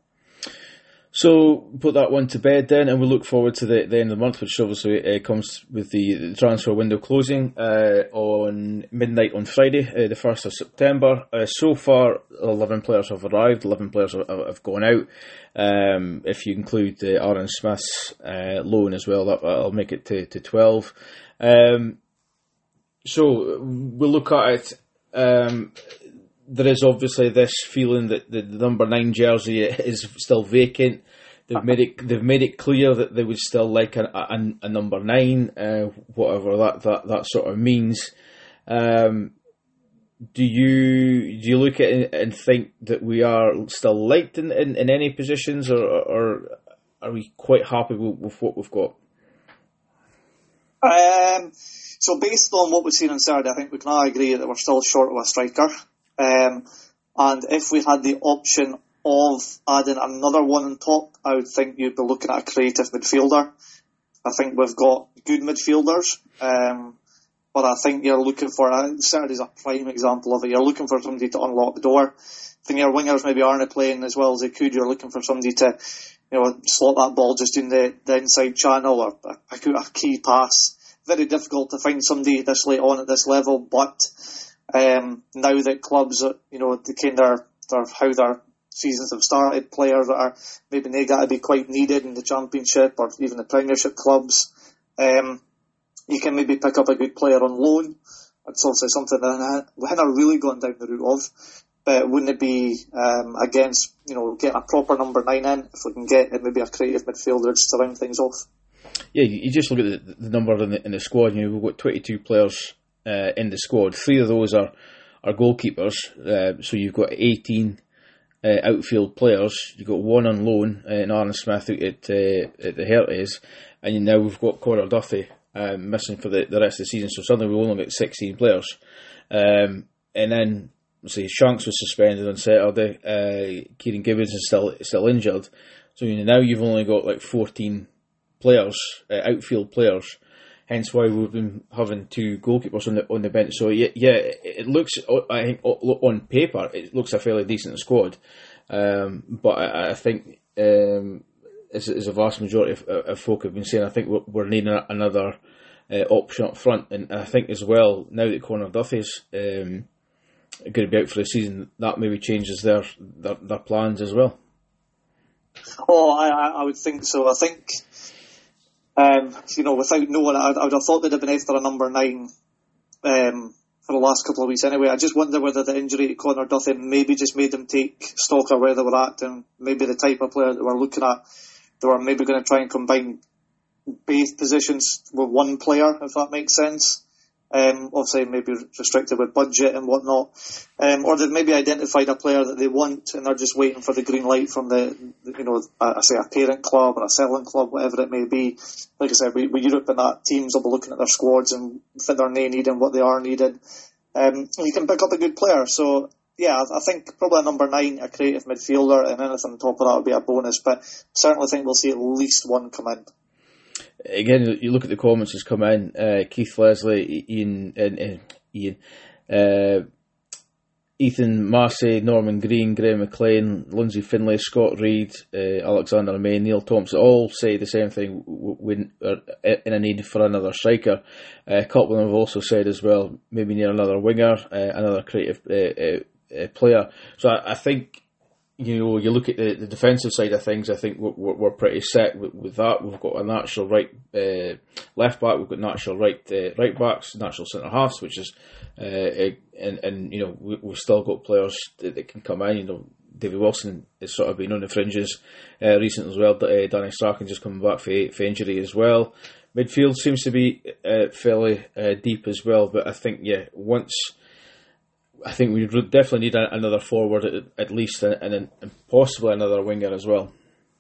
So put that one to bed then, and we'll look forward to the, the end of the month, which obviously uh, comes with the, the transfer window closing uh, on midnight on Friday, uh, the first of September. Uh, so far, eleven players have arrived, eleven players have, have gone out. Um, if you include uh, Aaron Smith's uh, loan as well, that, that'll make it to, to twelve. Um, so we'll look at it. Um, There is obviously this feeling that the number nine jersey is still vacant. They've made it. They've made it clear that they would still like a, a, a number nine, uh, whatever that, that, that sort of means. Um, do you do you look at it and think that we are still liked in, in, in any positions, or, or are we quite happy with, with what we've got? Um, so based on what we've seen on Saturday, I think we can all agree that we're still short of a striker. Um, and if we had the option of adding another one on top, I would think you'd be looking at a creative midfielder. I think we've got good midfielders, um, but I think you're looking for, uh, Saturday's a prime example of it, you're looking for somebody to unlock the door. I think your wingers maybe aren't playing as well as they could. You're looking for somebody to, you know, slot that ball just in the, the inside channel, or a, a key pass. Very difficult to find somebody this late on at this level, but Um, now that clubs, you know, the kind of their, how their seasons have started, players that are maybe they got to be quite needed in the Championship or even the Premiership clubs, um, you can maybe pick up a good player on loan. It's also something that we haven't really gone down the route of. But wouldn't it be um, against, you know, getting a proper number nine in if we can get maybe a creative midfielder just to round things off? Yeah, you just look at the, the number in the, in the squad. You know, we've got twenty-two players. Uh, in the squad. Three of those are, are goalkeepers, uh, so you've got eighteen uh, outfield players. You've got one on loan uh, in Aaron Smith out at, uh, at the Herties, and now we've got Connor Duthie uh, missing for the, the rest of the season, so suddenly we've only got sixteen players. Um, and then, say, Shanks was suspended on Saturday, uh, Kieran Gibbons is still still injured, so you know, now you've only got like fourteen players, uh, outfield players. hence why we've been having two goalkeepers on the on the bench. So yeah, yeah it looks, I think, on paper it looks a fairly decent squad, um, but I, I think um, as, as a vast majority of, of folk have been saying, I think we're, we're needing another uh, option up front, and I think as well now that Conor Duffy's um, going to be out for the season, that maybe changes their their, their plans as well. Oh, I, I would think so. I think, um, you know, without knowing, I, I would have thought they'd have been after a number nine um, for the last couple of weeks anyway. I just wonder whether the injury to Conor Duffy maybe just made them take stock of where they were at, and maybe the type of player that we're looking at, they were maybe going to try and combine both positions with one player, if that makes sense. Um, obviously, maybe restricted with budget and whatnot, um, or they've maybe identified a player that they want and they're just waiting for the green light from the, you know, I say a parent club or a selling club, whatever it may be. Like I said, we, with Europe and that, teams will be looking at their squads and fit their name need and what they are needed. Um, you can pick up a good player. So yeah, I think probably a number nine, a creative midfielder, and anything on top of that would be a bonus. But certainly think we'll see at least one come in. Again, you look at the comments that's come in. Uh, Keith Leslie, Ian, uh, Ian, uh, Ethan Massey, Norman Green, Graham McLean, Lindsay Finlay, Scott Reed, uh, Alexander May, Neil Thompson, all say the same thing. We are in a need for another striker. Uh, Copland have also said as well, maybe need another winger, uh, another creative uh, uh, player. So I, I think, you know, you look at the, the defensive side of things, I think we're, we're pretty set with, with that. We've got a natural right uh, left back, we've got natural right uh, right backs, natural centre halves, which is, uh, and, and you know, we, we've still got players that, that can come in. You know, David Wilson has sort of been on the fringes uh, recently as well. Uh, Danny Strachan just coming back for, for injury as well. Midfield seems to be uh, fairly uh, deep as well, but I think, yeah, once. I think we definitely need another forward at, at least, and, and possibly another winger as well.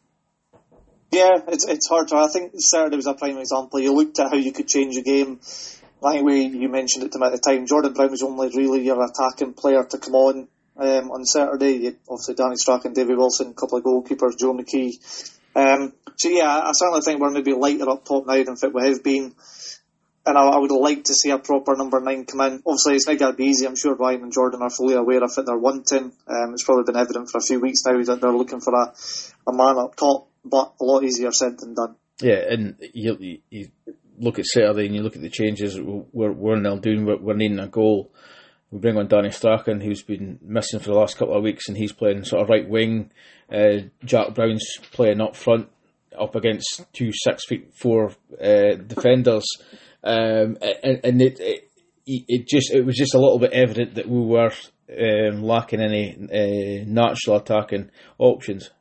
Yeah, it's it's hard to. I think Saturday was a prime example. You looked at how you could change a game. I think we, you mentioned it to me at the time. Jordan Brown was only really your attacking player to come on um, on Saturday. You had obviously Danny Strachan, David Wilson, a couple of goalkeepers, Joe McKee. Um, so yeah, I certainly think we're maybe lighter up top now than fit we have been. And I, I would like to see a proper number nine come in. Obviously, it's not going to be easy. I'm sure Ryan and Jordan are fully aware of it they're wanting. Um, it's probably been evident for a few weeks now that they're looking for a, a man up top, but a lot easier said than done. Yeah, and you, you look at Saturday and you look at the changes we're, we're now doing. We're, we're needing a goal. We bring on Danny Strachan, who's been missing for the last couple of weeks, and he's playing sort of right wing. Uh, Jack Brown's playing up front, up against two six feet four uh, defenders. Um, and and it, it it just it was just a little bit evident that we were um, lacking any uh, natural attacking options.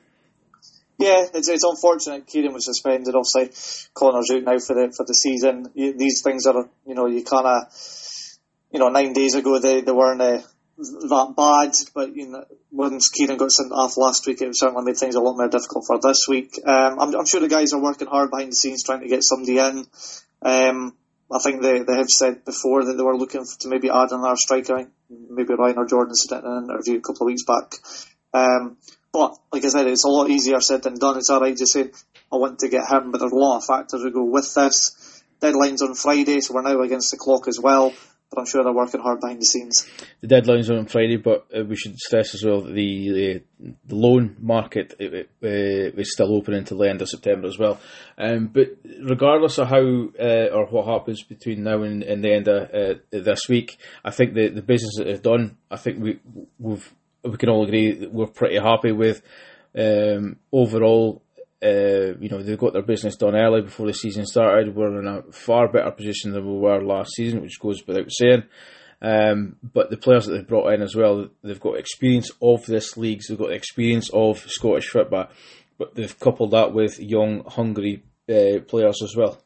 Yeah, it's it's unfortunate. Kieran was suspended. Obviously, Connor's out now for the for the season. You, these things are, you know, you kind of, you know, nine days ago they they weren't uh, that bad, but you know, once Kieran got sent off last week, it certainly made things a lot more difficult for this week. Um, I'm I'm sure the guys are working hard behind the scenes trying to get somebody in. Um, I think they, they have said before that they were looking to maybe add another striker. Maybe Ryan or Jordan said in an interview a couple of weeks back. Um, but like I said, it's a lot easier said than done. It's alright just saying I want to get him, but there's a lot of factors that go with this. Deadline's on Friday, so we're now against the clock as well. But I'm sure they're working hard behind the scenes. The deadline's on Friday, but uh, we should stress as well that the the, the loan market it, it, uh, is still open until the end of September as well. Um, but regardless of how uh, or what happens between now and, and the end of uh, this week, I think the, the business that they've done, I think we we've we can all agree that we're pretty happy with. Um, overall, uh, you know, they've got their business done early before the season started. We're in a far better position than we were last season, which goes without saying. Um, but the players that they've brought in as well, they've got experience of this league, they've got experience of Scottish football, but they've coupled that with young, hungry uh, players as well.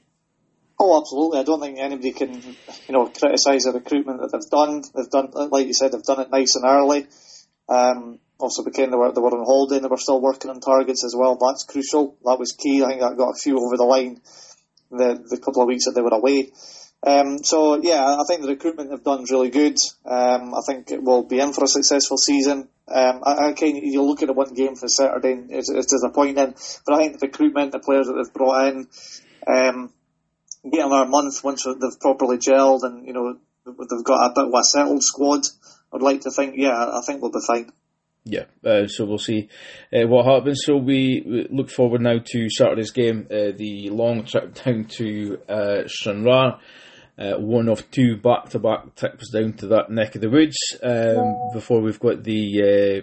Oh, absolutely. I don't think anybody can, you know, criticise the recruitment that they've done. They've done, like you said, they've done it nice and early. Um, also became they were they were on holiday and they were still working on targets as well. That's crucial. That was key. I think that got a few over the line the the couple of weeks that they were away. Um, so yeah, I think the recruitment they've done is really good. Um, I think it will be in for a successful season. Um, I, I kind of, you look at the one game for Saturday, and it's, it's disappointing. But I think the recruitment, the players that they've brought in, um, get another month once they've properly gelled and, you know, they've got a bit of a settled squad, I'd like to think, yeah, I think we'll be fine. Yeah, uh, so we'll see uh, what happens. So we, we look forward now to Saturday's game, uh, the long trip down to uh, Stranraer. Uh, one of two back-to-back trips down to that neck of the woods um, before we've got the uh,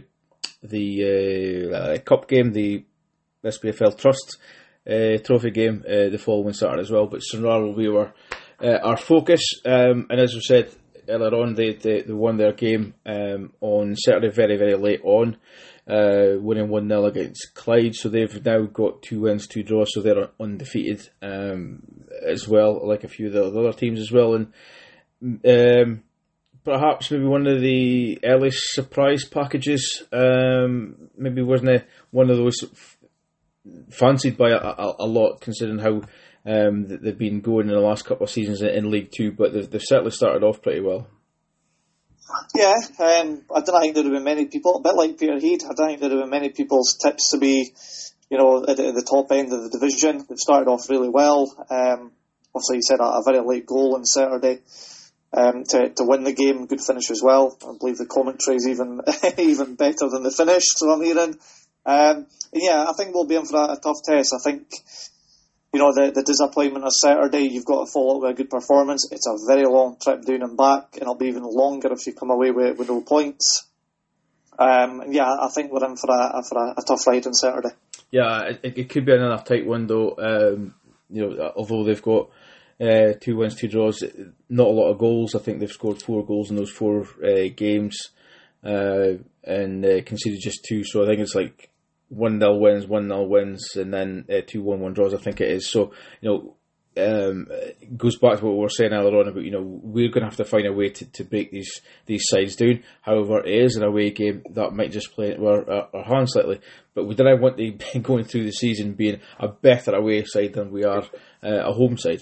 the uh, uh, cup game, the S P F L Trust uh, trophy game uh, the following Saturday as well. But Stranraer will be our uh, our focus, um, and as we said earlier on, they, they, they won their game um, on Saturday very, very late on, uh, winning one nil against Clyde. So they've now got two wins, two draws, so they're undefeated um, as well, like a few of the other teams as well. And um, perhaps maybe one of the early surprise packages, um, maybe wasn't one of those f- fancied by a, a, a lot, considering how Um, they've been going in the last couple of seasons in League Two, but they've, they've certainly started off pretty well. Yeah, um, I don't think there have been many people, a bit like Peterhead, I don't think there have been many people's tips to be, you know, at the, at the top end of the division. They've started off really well. Um, obviously, you said a, a very late goal on Saturday um, to, to win the game. Good finish as well. I believe the commentary is even even better than the finish, so I'm hearing. Um, yeah, I think we'll be in for a, a tough test. I think, you know, the, the disappointment of Saturday, you've got to follow up with a good performance. It's a very long trip down and back, and it'll be even longer if you come away with, with no points. Um, yeah, I think we're in for a for a, a tough ride on Saturday. Yeah, it, it could be another tight window. Um, you know, although they've got uh, two wins, two draws, not a lot of goals. I think they've scored four goals in those four uh, games uh, and uh, conceded just two. So I think it's like one nil wins, one nil wins, and then uh, two one one draws, I think it is. So, you know, um, it goes back to what we were saying earlier on about, you know, we're going to have to find a way to, to break these these sides down. However, it is an away game that might just play into our, our, our hands slightly. But we don't want to be going through the season being a better away side than we are uh, a home side.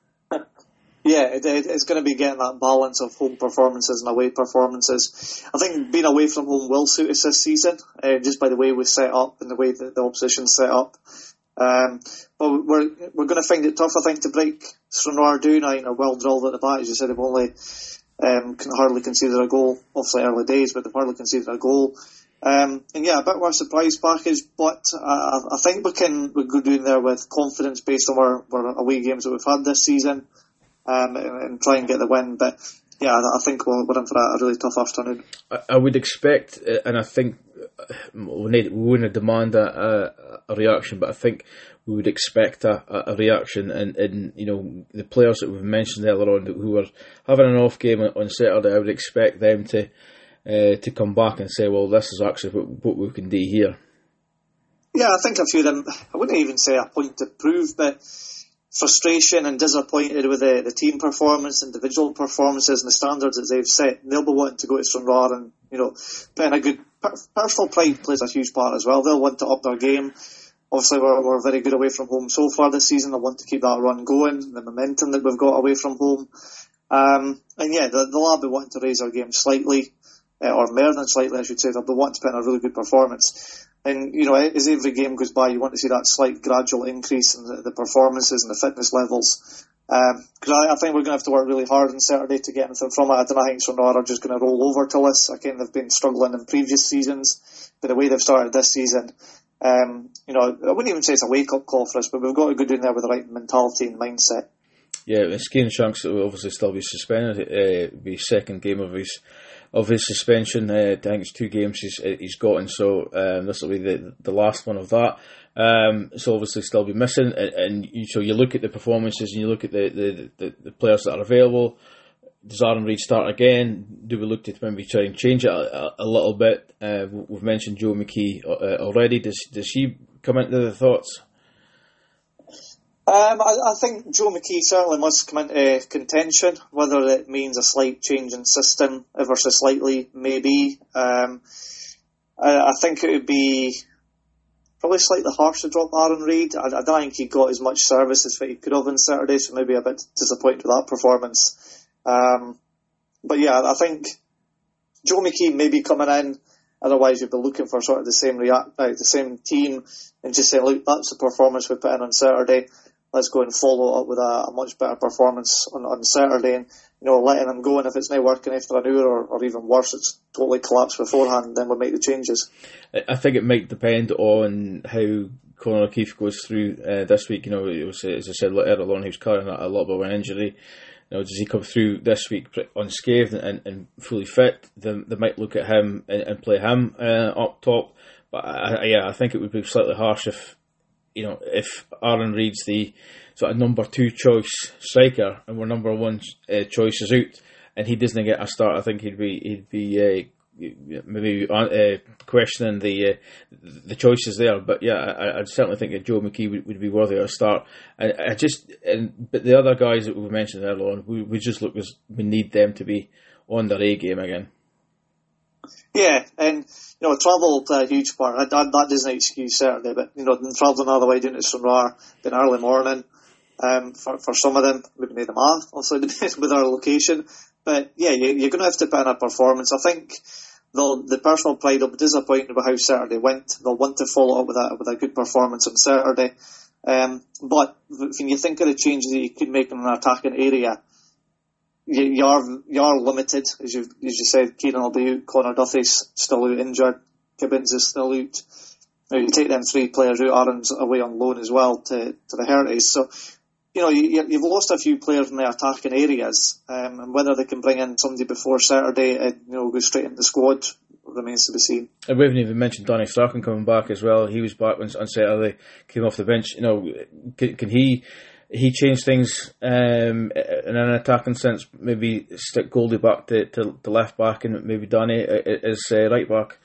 Yeah, it, it, it's going to be getting that balance of home performances and away performances. I think being away from home will suit us this season, uh, just by the way we set up and the way that the opposition's set up. Um, but we're we're going to find it tough, I think, to break Stranraer down. I know, well drilled at the back, as you said, they've only um, can hardly conceded a goal. Obviously early days, but they've hardly conceded a goal. Um, and yeah, a bit of a surprise package, but uh, I think we can we go down there with confidence based on our, our away games that we've had this season. Um, and, and try and get the win, but yeah, I think we're, we're in for a, a really tough afternoon. I, I would expect, and I think we, need, we wouldn't demand a, a, a reaction, but I think we would expect a, a reaction. And, and you know, the players that we've mentioned earlier on who were having an off game on Saturday, I would expect them to uh, to come back and say, well, this is actually what, what we can do here. Yeah, I think a few of them, I wouldn't even say a point to prove, but frustration and disappointed with the, the team performance, individual performances and the standards that they've set. They'll be wanting to go to Stranraer and, you know, put in a good, personal pride plays a huge part as well. They'll want to up their game. Obviously we're, we're very good away from home so far this season. They'll want to keep that run going, the momentum that we've got away from home. Um, and yeah, they'll, they'll be wanting to raise their game slightly, uh, or more than slightly I should say. They'll be wanting to put in a really good performance. And, you know, as every game goes by, you want to see that slight gradual increase in the, the performances and the fitness levels. Because um, I, I think we're going to have to work really hard on Saturday to get anything from it. I don't know, I think Stranraer are just going to roll over to us. Again, they've been struggling in previous seasons, but the way they've started this season, um, you know, I wouldn't even say it's a wake-up call for us, but we've got to go down there with the right mentality and mindset. Yeah, Skane Shanks will obviously still be suspended. Uh, be second game of his of his suspension. Uh, I think it's two games he's he's gotten, so um, this will be the the last one of that. Um, so obviously still be missing, and, and you, so you look at the performances and you look at the, the, the, the players that are available. Does Aaron Reid start again? Do we look to maybe try and change it a, a, a little bit? Uh, we've mentioned Joe McKee uh, already. Does does he come into the thoughts? Um, I, I think Joe McKee certainly must come into contention, whether it means a slight change in system, ever so slightly, maybe. Um, I, I think it would be probably slightly harsh to drop Aaron Reid. I, I don't think he got as much service as what he could have on Saturday, so maybe a bit disappointed with that performance. Um, but yeah, I think Joe McKee may be coming in. Otherwise, you'd be looking for sort of the same react, uh, the same team, and just say, look, that's the performance we put in on Saturday. let's go and follow up with a, a much better performance on, on Saturday, and you know, letting them go, and if it's not working after an hour, or, or even worse, it's totally collapsed beforehand, then we'll make the changes. I think it might depend on how Conor O'Keeffe goes through uh, this week. You know, it was, as I said earlier on, he was carrying a, a lot of an injury. You know, does he come through this week unscathed and, and fully fit? Then they might look at him and, and play him uh, up top. But I, yeah, I think it would be slightly harsh if, you know, if Aaron Reid's the sort of number two choice striker and we're number one uh, choice is out and he doesn't get a start. I think he'd be he'd be uh, maybe uh, questioning the uh, the choices there. But yeah, I, I certainly think that Joe McKee would, would be worthy of a start. And I just and but the other guys that we mentioned earlier on, we, we just look as we need them to be on their A game again. Yeah, and you know, travel a huge part. That, that doesn't excuse Saturday, but you know, travelling all the way down to Stranraer in early morning, um, for for some of them, maybe need them off, also depends with our location. But yeah, you, you're going to have to put in a performance. I think the the personal pride will be disappointed with how Saturday went. They'll want to follow up with a with a good performance on Saturday. Um, but when you think of the changes that you could make in an attacking area, You, you are you are limited, as you as you said. Kieran will be out, Connor Duffy's still out injured, Gibbons is still out. Now you take them three players out, Aaron's away on loan as well to, to the Heritage. So, you know, you, you've lost a few players in the attacking areas, um, and whether they can bring in somebody before Saturday and you know go straight into the squad remains to be seen. And we haven't even mentioned Donny Strachan coming back as well. He was back on Saturday, came off the bench. You know, can, can he? He changed things um, in an attacking sense. Maybe stick Goldie back to, to, to left back and maybe Danny is uh, right back.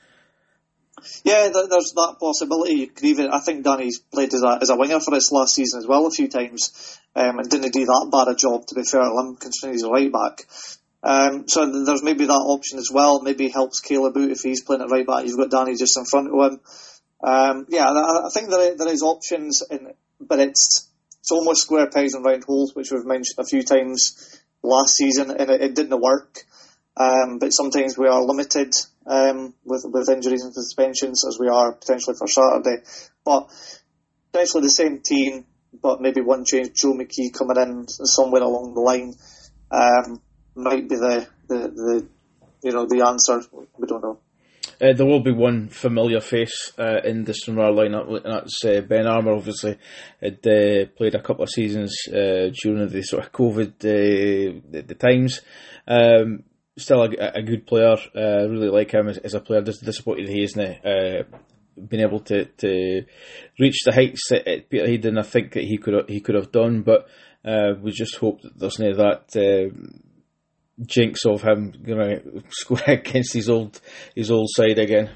Yeah, there's that possibility. You could even, I think Danny's played as a, as a winger for us last season as well a few times, um, and didn't do that bad a job, to be fair to him, considering he's a right back. Um, so there's maybe that option as well. Maybe helps Caleb out if he's playing at right back. You've got Danny just in front of him. Um, yeah, I, I think there there is options, in, but it's. It's almost square pegs and round holes, which we've mentioned a few times last season, and it, it didn't work. Um, but sometimes we are limited um, with with injuries and suspensions, as we are potentially for Saturday. But potentially the same team, but maybe one change. Joe McKee coming in somewhere along the line um, might be the, the the you know the answer. We don't know. Uh, there will be one familiar face uh, in the Stranraer lineup, and that's uh, Ben Armour. Obviously, had uh, played a couple of seasons uh, during the sort of COVID uh, the, the times. Um, still a, a good player. Uh, really like him as, as a player. Just disappointed he hasn't uh, been able to, to reach the heights that Peter Hayden I think that he could he could have done. But uh, we just hope that there's no that. Uh, jinx of him going to score against his old his old side again.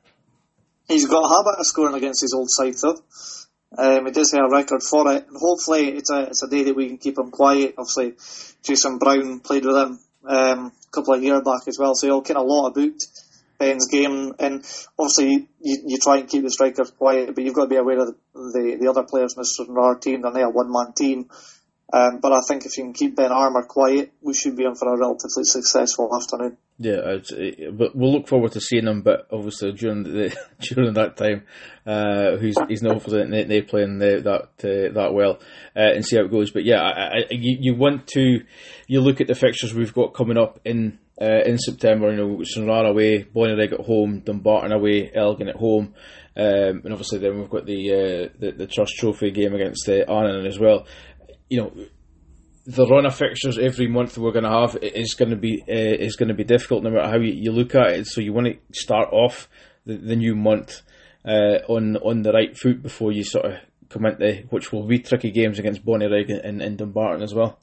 He's got a habit of scoring against his old side though. Um, he does have a record for it, and hopefully it's a it's a day that we can keep him quiet. Obviously, Jason Brown played with him um, a couple of years back as well, so he'll kind of lot about Ben's game. And obviously, you, you try and keep the strikers quiet, but you've got to be aware of the the, the other players in this our team. They're not a one man team. Um, but I think if you can keep Ben Armour quiet, we should be in for a relatively successful afternoon. Yeah, but we'll look forward to seeing him. But obviously during the during that time, uh, he's he's not they playing the, that uh, that well, uh, and see how it goes. But yeah, I, I, you, you want to you look at the fixtures we've got coming up in uh, in September. You know, Stranraer away, Bonnyrigg at home, Dumbarton away, Elgin at home, um, and obviously then we've got the uh, the, the Trust Trophy game against uh, Annan as well. You know, the run of fixtures every month we're going to have is going to be uh, is going to be difficult no matter how you, you look at it. So you want to start off the, the new month uh, on on the right foot before you sort of come into which will be tricky games against Bonnyrigg and, and Dumbarton as well.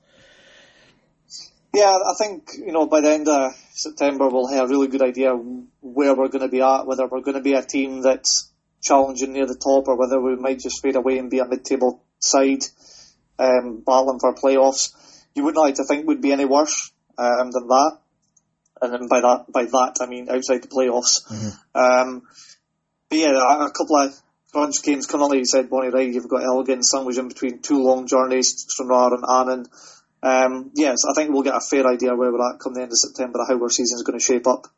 Yeah, I think you know by the end of September we'll have a really good idea where we're going to be at, whether we're going to be a team that's challenging near the top or whether we might just fade away and be a mid-table side. Um, battling for playoffs. You wouldn't like to think would be any worse um, than that, and then by that by that I mean outside the playoffs. Mm-hmm. Um, but yeah, a, a couple of crunch games coming. Like you said, Bonnyrigg, you've got Elgin, sandwiched in between two long journeys, Stranraer and Annan. Um, yes, I think we'll get a fair idea where we're at come the end of September of how our season is going to shape up.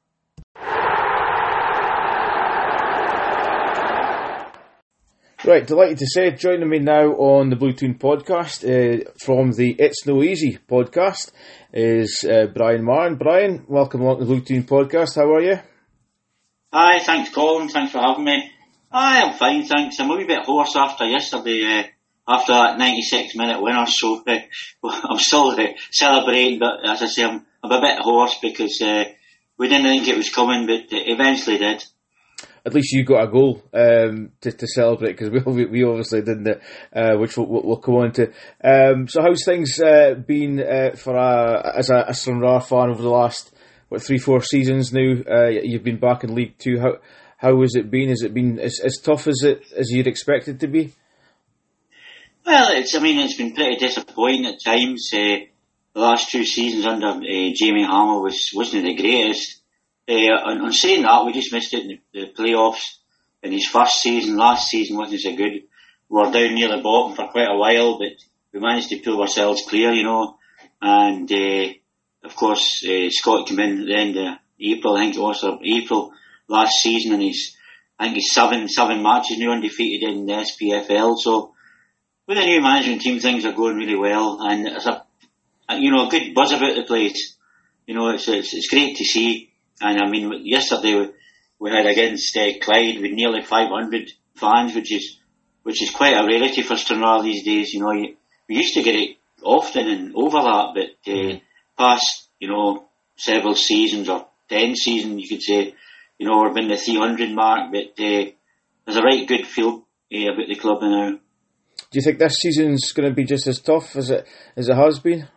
Right, delighted to say, joining me now on the Blue Toon podcast uh, from the It's No Easy podcast is uh, Brian Martin. Brian, welcome along to the Blue Toon podcast. How are you? Hi, thanks Colin, thanks for having me. Hi, I'm fine, thanks. I'm a wee bit hoarse after yesterday, uh, after that ninety-six minute winner, so uh, I'm still uh, celebrating, but as I say, I'm, I'm a bit hoarse because uh, we didn't think it was coming, but it eventually did. At least you got a goal um, to, to celebrate, because we, we obviously didn't, uh, which we'll, we'll come on to. Um, so how's things uh, been uh, for a, as a, a Stranraer fan over the last what three, four seasons now? Uh, you've been back in League Two. How how has it been? Has it been as, as tough as it as you'd expect it to be? Well, it's I mean it's been pretty disappointing at times. Uh, the last two seasons under uh, Jamie Hammer was wasn't the greatest. Uh, on, on saying that, we just missed it in the, the playoffs in his first season. Last season wasn't so good. We were down near the bottom for quite a while, but we managed to pull ourselves clear, you know. And uh, of course, uh, Scott came in at the end of April, I think it was, or April last season, and he's, I think he's seven seven matches now undefeated in the S P F L. So with a new management team, things are going really well, and it's a, you know, a good buzz about the place. You know, it's it's, it's great to see. And I mean, yesterday we had against uh, Clyde with nearly five hundred fans, which is which is quite a rarity for Stranraer these days. You know, you, we used to get it often and over that, but uh, mm. past you know several seasons or ten seasons, you could say, you know, we're in the three hundred mark. But uh, there's a right good feel uh, about the club now. Do you think this season's going to be just as tough as it as it has been?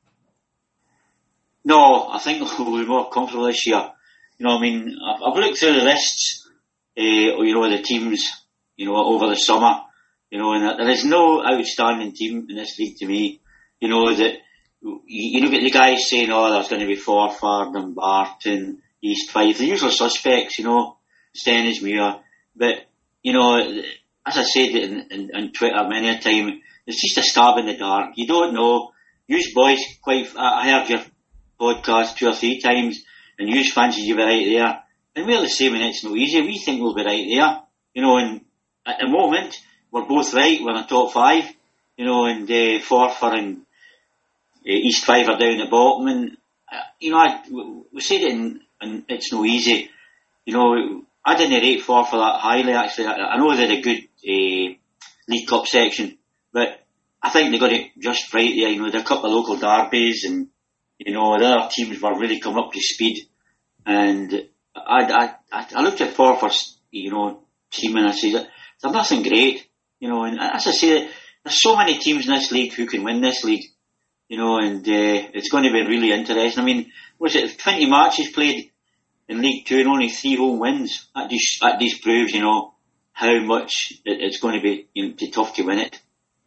No, I think we'll be more comfortable this year. You know, I mean, I've, I've looked through the lists, uh, you know, the teams, you know, over the summer, you know, and there is no outstanding team in this league to me. You know, that you, you look at the guys saying, oh, there's going to be Forfar and Barton, East Fife, the usual suspects, you know, Stennismuir. But, you know, as I said in, in, in Twitter many a time, it's just a stab in the dark. You don't know. Use boys quite, I heard your podcast two or three times, and you fancy you be right there. And we're the same, and it's no easy. We think we'll be right there. You know, and at the moment, we're both right. We're in the top five. You know, and uh, Forfar and uh, East Five are down the bottom. And, uh, you know, I, we said it, in, and it's no easy. You know, I didn't rate Forfar that highly, actually. I, I know they're a good uh, League Cup section, but I think they got it just right there. You know, there are a couple of local derbies, and you know, the other teams were really coming up to speed. And I, I, I looked at Forfar's, you know, team, and I said, they're nothing great. You know, and as I say, there's so many teams in this league who can win this league. You know, and uh, it's going to be really interesting. I mean, was it twenty matches played in League Two and only three home wins? That just, that just proves, you know, how much it, it's going to be, you know, be tough to win it.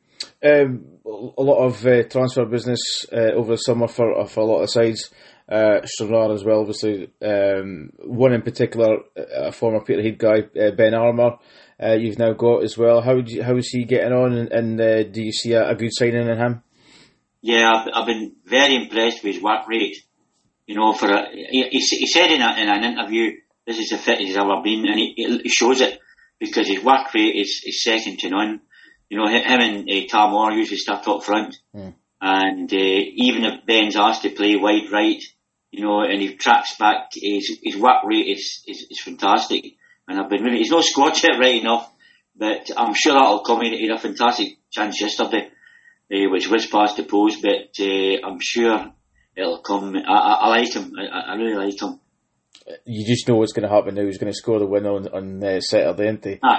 Um, a lot of uh, transfer business uh, over the summer for for a lot of sides. Uh, Stranraer as well, obviously. Um, one in particular, a former Peterhead guy, uh, Ben Armour. Uh, you've now got as well. How do you, how is he getting on? And, and uh, do you see a, a good signing in him? Yeah, I've, I've been very impressed with his work rate. You know, for a, he, he said in, a, in an interview, this is the fittest he's ever been, and he, he shows it because his work rate is, is second to none. You know, him and uh, Tam Orr usually start up front. Mm. And uh, even if Ben's asked to play wide right, you know, and he tracks back, his, his work rate is, is, is fantastic. And I've been really, he's not scored yet right enough, but I'm sure that'll come in. He had a fantastic chance yesterday, uh, which was past the post, but uh, I'm sure it'll come. I, I, I like him. I, I really like him. You just know what's going to happen now. He's going to score the winner on, on uh, Saturday, isn't he?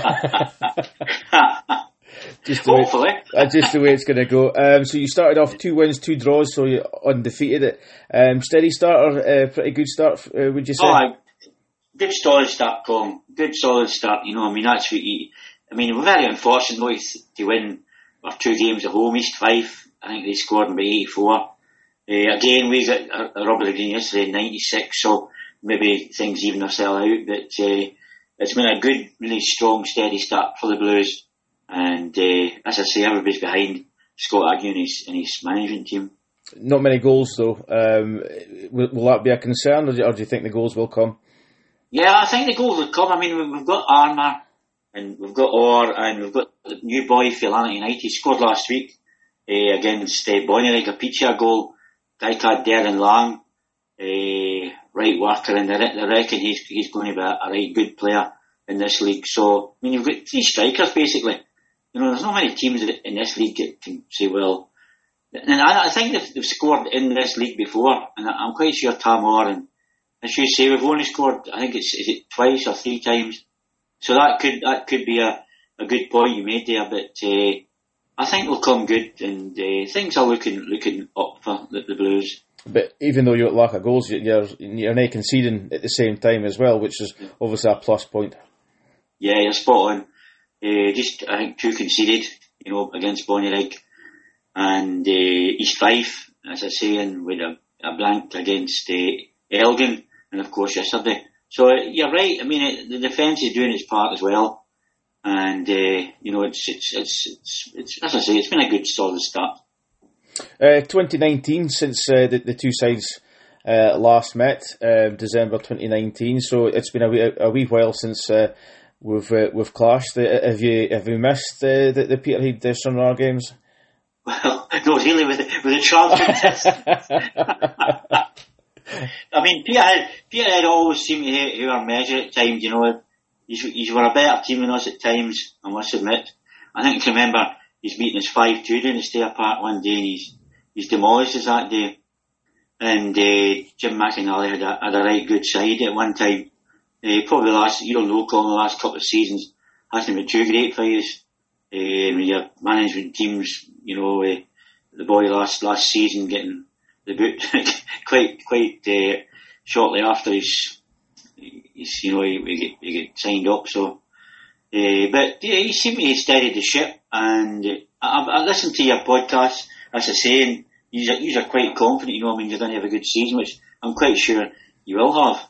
Just the Hopefully. Way, that's just the way it's going to go. Um, so you started off two wins, two draws, so you're undefeated. Um, steady start, or uh, pretty good start, uh, would you say? Oh, good solid start, Colin. Good solid start. You know, I mean, that's what you, I mean, we're very unfortunate to win our two games at home. East Fife, I think they scored by eighty-four. Uh, again, we got a, a rubber green yesterday, ninety-six, so maybe things even themselves out. But uh, it's been a good, really strong, steady start for the Blues. And uh, as I say, everybody's behind Scott Agnew and his, and his management team. Not many goals, though. Um, will, will that be a concern, or do, you, or do you think the goals will come? Yeah, I think the goals will come. I mean, we've got Armour, and we've got Orr, and we've got the new boy for Lanark United. He scored last week uh, against uh, Bonnyrigg, a Pichia goal. Guy called Darren Lang, uh, right worker, and I reckon he's he's going to be a, a right good player in this league. So, I mean, you've got three strikers basically. You know, there's not many teams in this league that can say, well, and I, I think they've, they've scored in this league before, and I'm quite sure Tam Orr, and as you say, we've only scored, I think it's, is it twice or three times. So that could, that could be a, a good point you made there, but, uh, I think we'll come good, and, uh, things are looking, looking up for the, the Blues. But even though you lack of goals, you're, you're not conceding at the same time as well, which is obviously a plus point. Yeah, you're spot on. Uh, just, I think, two conceded, you know, against Bonnyrigg, and, uh, East Fife, as I say, and with a, a blank against, uh, Elgin, and of course yesterday. So uh, you're right. I mean, it, the defence is doing its part as well, and uh, you know, it's, it's it's it's it's as I say, it's been a good solid start. Uh, twenty nineteen, since uh, the, the two sides uh, last met, uh, December twenty nineteen. So it's been a wee, a wee while since uh, we've uh, we've clashed. Uh, have you have you missed uh, the the Peterhead uh, Stranraer games? Well, no, really, with the, with the transfer. I mean, Peterhead, Peterhead always seem to hit our measure at times, you know. He's were a better team than us at times, I must admit. I think I can remember he's beaten us five two during the stay apart one day, and he's, he's demolished us that day. And, uh, Jim McInally had a, had a right good side at one time. Uh, probably the last, you know, local in the last couple of seasons hasn't been too great for you. Uh, when your management teams, you know, uh, the boy last, last season getting the boot quite quite uh, shortly after he's, he's you know he, he, get, he get signed up. So, uh, but yeah, he seemed to have steadied the ship. And uh, I, I listened to your podcast, as I say, and you're, you're quite confident. You know, I mean, you're going to have a good season, which I'm quite sure you will have.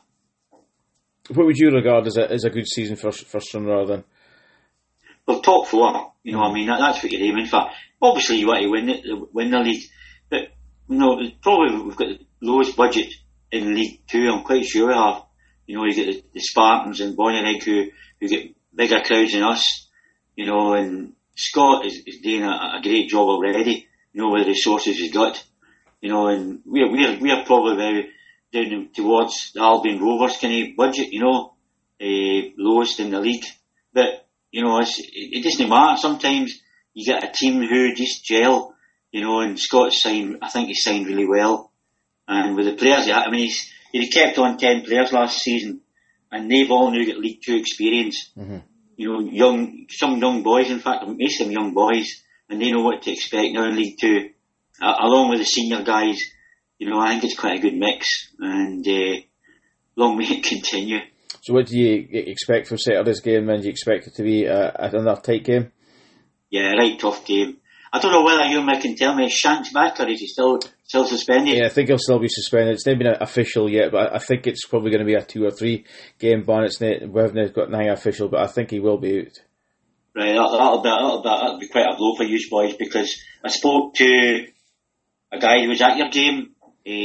What would you regard as a as a good season for for Stranraer then? Well, top four. You know, mm. I mean, that, that's what you're aiming for. Obviously, you want to win it, win the league, but. No, probably we've got the lowest budget in League Two. I'm quite sure we have. You know, you get the, the Spartans and Bonnyrigg who who get bigger crowds than us. You know, and Scott is, is doing a, a great job already. You know, with the resources he's got. You know, and we're we're we're probably very down towards the Albion Rovers kind of budget. You know, uh, lowest in the league. But you know, it's, it, it doesn't matter. Sometimes you get a team who just gel. You know, and Scott's signed, I think he signed really well. And with the players, I mean, he's, he kept on ten players last season, and they've all now got League Two experience. Mm-hmm. You know, young, some young boys, in fact, most of them young boys, and they know what to expect now in League Two. Uh, along with the senior guys, you know, I think it's quite a good mix, and uh, long may it continue. So what do you expect from Saturday's game, then? Do you expect it to be uh, another tight game? Yeah, right tough game. I don't know whether you can tell me, is Shanks back or is he still still suspended? Yeah, I think he'll still be suspended. It's not been official yet, but I think it's probably going to be a two or three game ban. It's not, we haven't got nothing official, but I think he will be out. Right, that'll, that'll, be, that'll, be, that'll be quite a blow for you boys, because I spoke to a guy who was at your game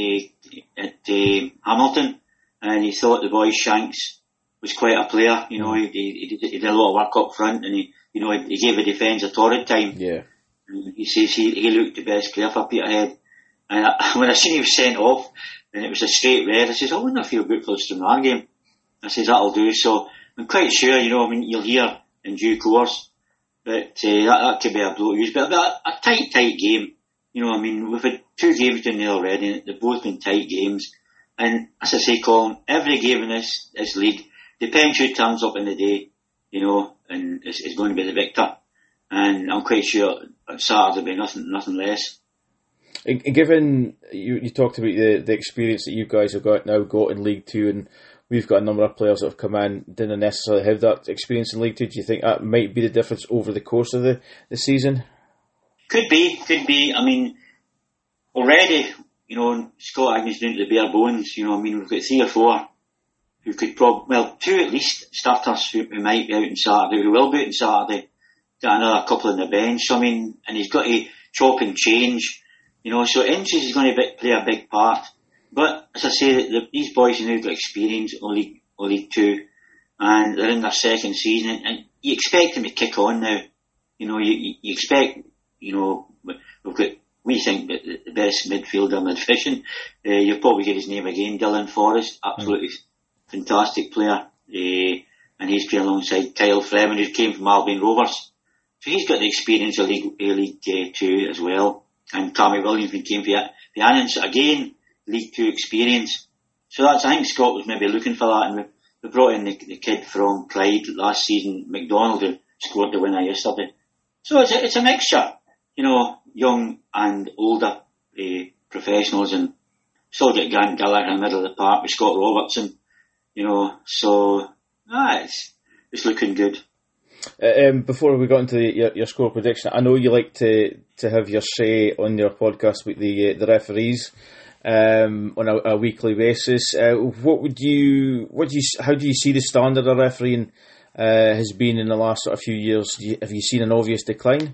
uh, at uh, Hamilton, and he thought the boy Shanks was quite a player. You know, mm. he, he, he did a lot of work up front, and he, you know, he gave the defence a torrid time. Yeah. He says he, he looked the best player for Peterhead. And I, when I seen he was sent off, and it was a straight red, I says, I wonder if he'll boot for the Stranraer game. I says, that'll do. So I'm quite sure, you know, I mean, you'll hear in due course. But uh, that, that could be a blow to use. But a, a tight, tight game. You know, I mean, we've had two games down there already, and they've both been tight games. And as I say, Colin, every game in this, this league depends who turns up in the day, you know, and is, is going to be the victor. And I'm quite sure Saturday will be nothing, nothing less. And given you, you talked about the, the experience that you guys have got now got in League Two, and we've got a number of players that have come in, didn't necessarily have that experience in League Two. Do you think that might be the difference over the course of the, the season? Could be, could be. I mean, already, you know, Scott Agnews down to the bare bones. You know, I mean, we've got three or four who could probably, well, two at least starters who, who might be out on Saturday, who will be out on Saturday. Got another couple on the bench. So, I mean, and he's got to chop and change. You know, so inches is going to be, play a big part. But as I say, the, these boys have now got experience on League, on League Two, and they're in their second season. And, and you expect him to kick on now. You know, you, you expect, you know, we've got, we think that the best midfielder in the division. Uh, you'll probably get his name again, Dylan Forrest, absolutely mm. fantastic player. Uh, and he's playing alongside Kyle Freeman, who came from Albion Rovers. So he's got the experience of League, uh, League uh, Two as well. And Cammy Williams, who came for the Annans, again, League Two experience. So that's, I think Scott was maybe looking for that, and we, we brought in the, the kid from Clyde last season, McDonald, who scored the winner yesterday. So it's a, it's a mixture, you know, young and older uh, professionals, and still get Grant Gallagher in the middle of the park with Scott Robertson, you know, so ah, it's, it's looking good. Uh, um, before we got into the, your, your score prediction, I know you like to, to have your say on your podcast with the uh, the referees um, on a, a weekly basis. Uh, what would you, what do you, how do you see the standard of refereeing uh, has been in the last sort of few years? Do you, have you seen an obvious decline?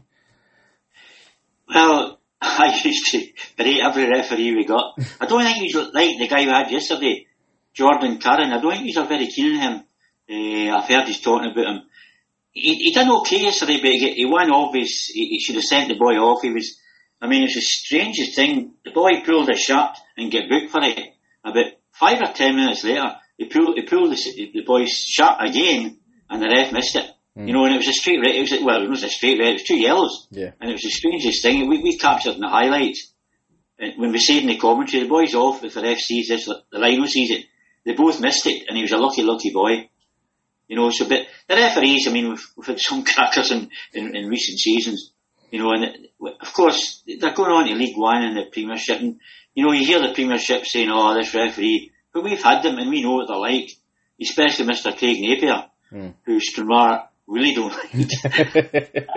Well, I used to berate every referee we got. I don't think he's like the guy we had yesterday, Jordan Curran. I don't think he's very keen on him. Uh, I've heard he's talking about him. He, he done okay yesterday, but he, he won obvious. He, he should have sent the boy off. He was, I mean, it's the strangest thing. The boy pulled a shirt and get booked for it. About five or ten minutes later, he pulled, he pulled the, the boy's shirt again, and the ref missed it. Mm. You know, and it was a straight red. It was, well, it was a straight red. It was two yellows. Yeah. And it was the strangest thing. We, we captured in the highlights. And when we said in the commentary, the boy's off. If the ref sees this, the Rhino sees it. They both missed it, and he was a lucky, lucky boy. You know, so, but the referees, I mean, we've, we've had some crackers in, in, in recent seasons, you know, and it, of course, they're going on to League One and the Premiership, and, you know, you hear the Premiership saying, oh, this referee, but we've had them and we know what they're like, especially Mister Craig Napier, mm. who Stranraer really don't like.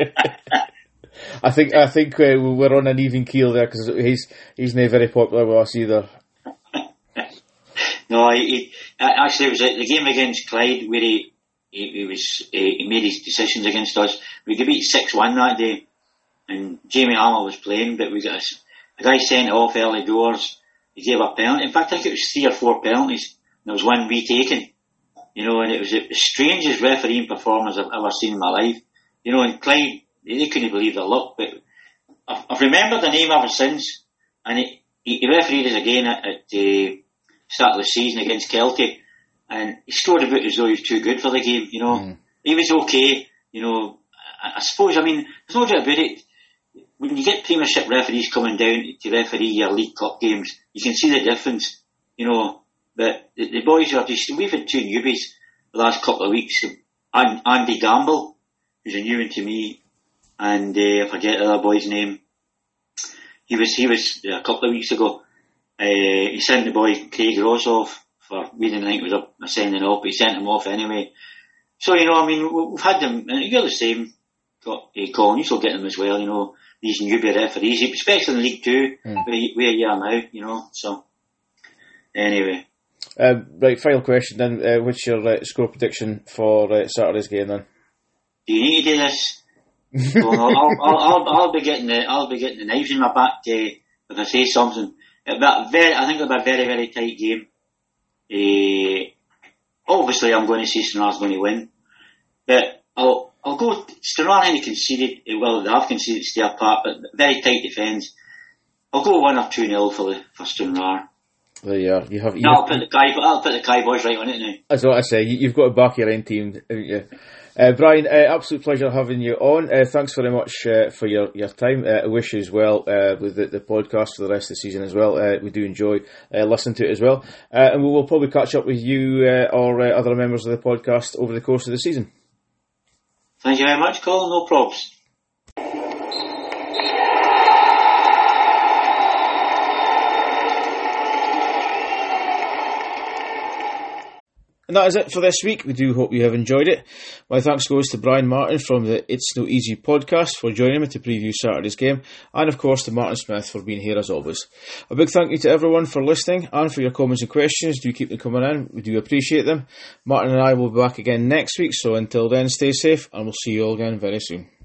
I think, I think uh, we're on an even keel there, because he's, he's not very popular with us either. No, he, he, actually it was the game against Clyde where he, He, he was uh, he made his decisions against us. We got beat six one that day, and Jamie Armour was playing, but we got a, a guy sent off early doors. He gave a penalty. In fact, I think it was three or four penalties, and there was one retaken. You know, and it was the strangest refereeing performance I've ever seen in my life. You know, and Clyde, they couldn't believe their luck, but I've, I've remembered the name ever since. And he, he refereed us again at, at the uh, start of the season against Kelty. And he scored about as though he was too good for the game, you know. Mm. He was okay, you know. I, I suppose, I mean, there's no doubt about it. When you get Premiership referees coming down to referee your League Cup games, you can see the difference, you know. But the, the boys are just, we've had two newbies the last couple of weeks. And Andy Gamble, who's a new one to me, and uh, I forget the other boy's name. He was, he was uh, a couple of weeks ago. Uh, he sent the boy Craig Ross off. For we didn't think it was a, a sending off, but he sent him off anyway. So, you know, I mean, we've had them, and you're the same, got uh, Colin, you still get them as well, you know, these newbie referees, especially in League Two, mm. where, where you are now, you know, so, anyway. Uh, right, final question then, uh, what's your uh, score prediction for uh, Saturday's game then? Do you need to do this? well, I'll, I'll, I'll, I'll be getting the, I'll be getting the knives in my back uh, if I say something. It'll be a very, I think it'll be a very, very tight game. Uh, obviously, I'm going to say Stranraer's going to win, but I'll I'll go. Stranraer only conceded, well, they have conceded to stay apart, but very tight defence. I'll go one or two nil for the for Stranraer. There you are. You have. You no, have, I'll put the Kai. I'll put the Kai boys right on it now. That's what I say. You, you've got to back your own team, haven't you? Uh, Brian, uh, absolute pleasure having you on. Uh, thanks very much uh, for your, your time. Uh, I wish you as well uh, with the, the podcast for the rest of the season as well. Uh, we do enjoy uh, listening to it as well. Uh, and we will probably catch up with you uh, or uh, other members of the podcast over the course of the season. Thank you very much, Colin. No probs. And that is it for this week. We do hope you have enjoyed it. My thanks goes to Brian Martin from the It's No Easy podcast for joining me to preview Saturday's game, and of course to Martin Smith for being here as always. A big thank you to everyone for listening and for your comments and questions. Do keep them coming in. We do appreciate them. Martin and I will be back again next week, so until then, stay safe and we'll see you all again very soon.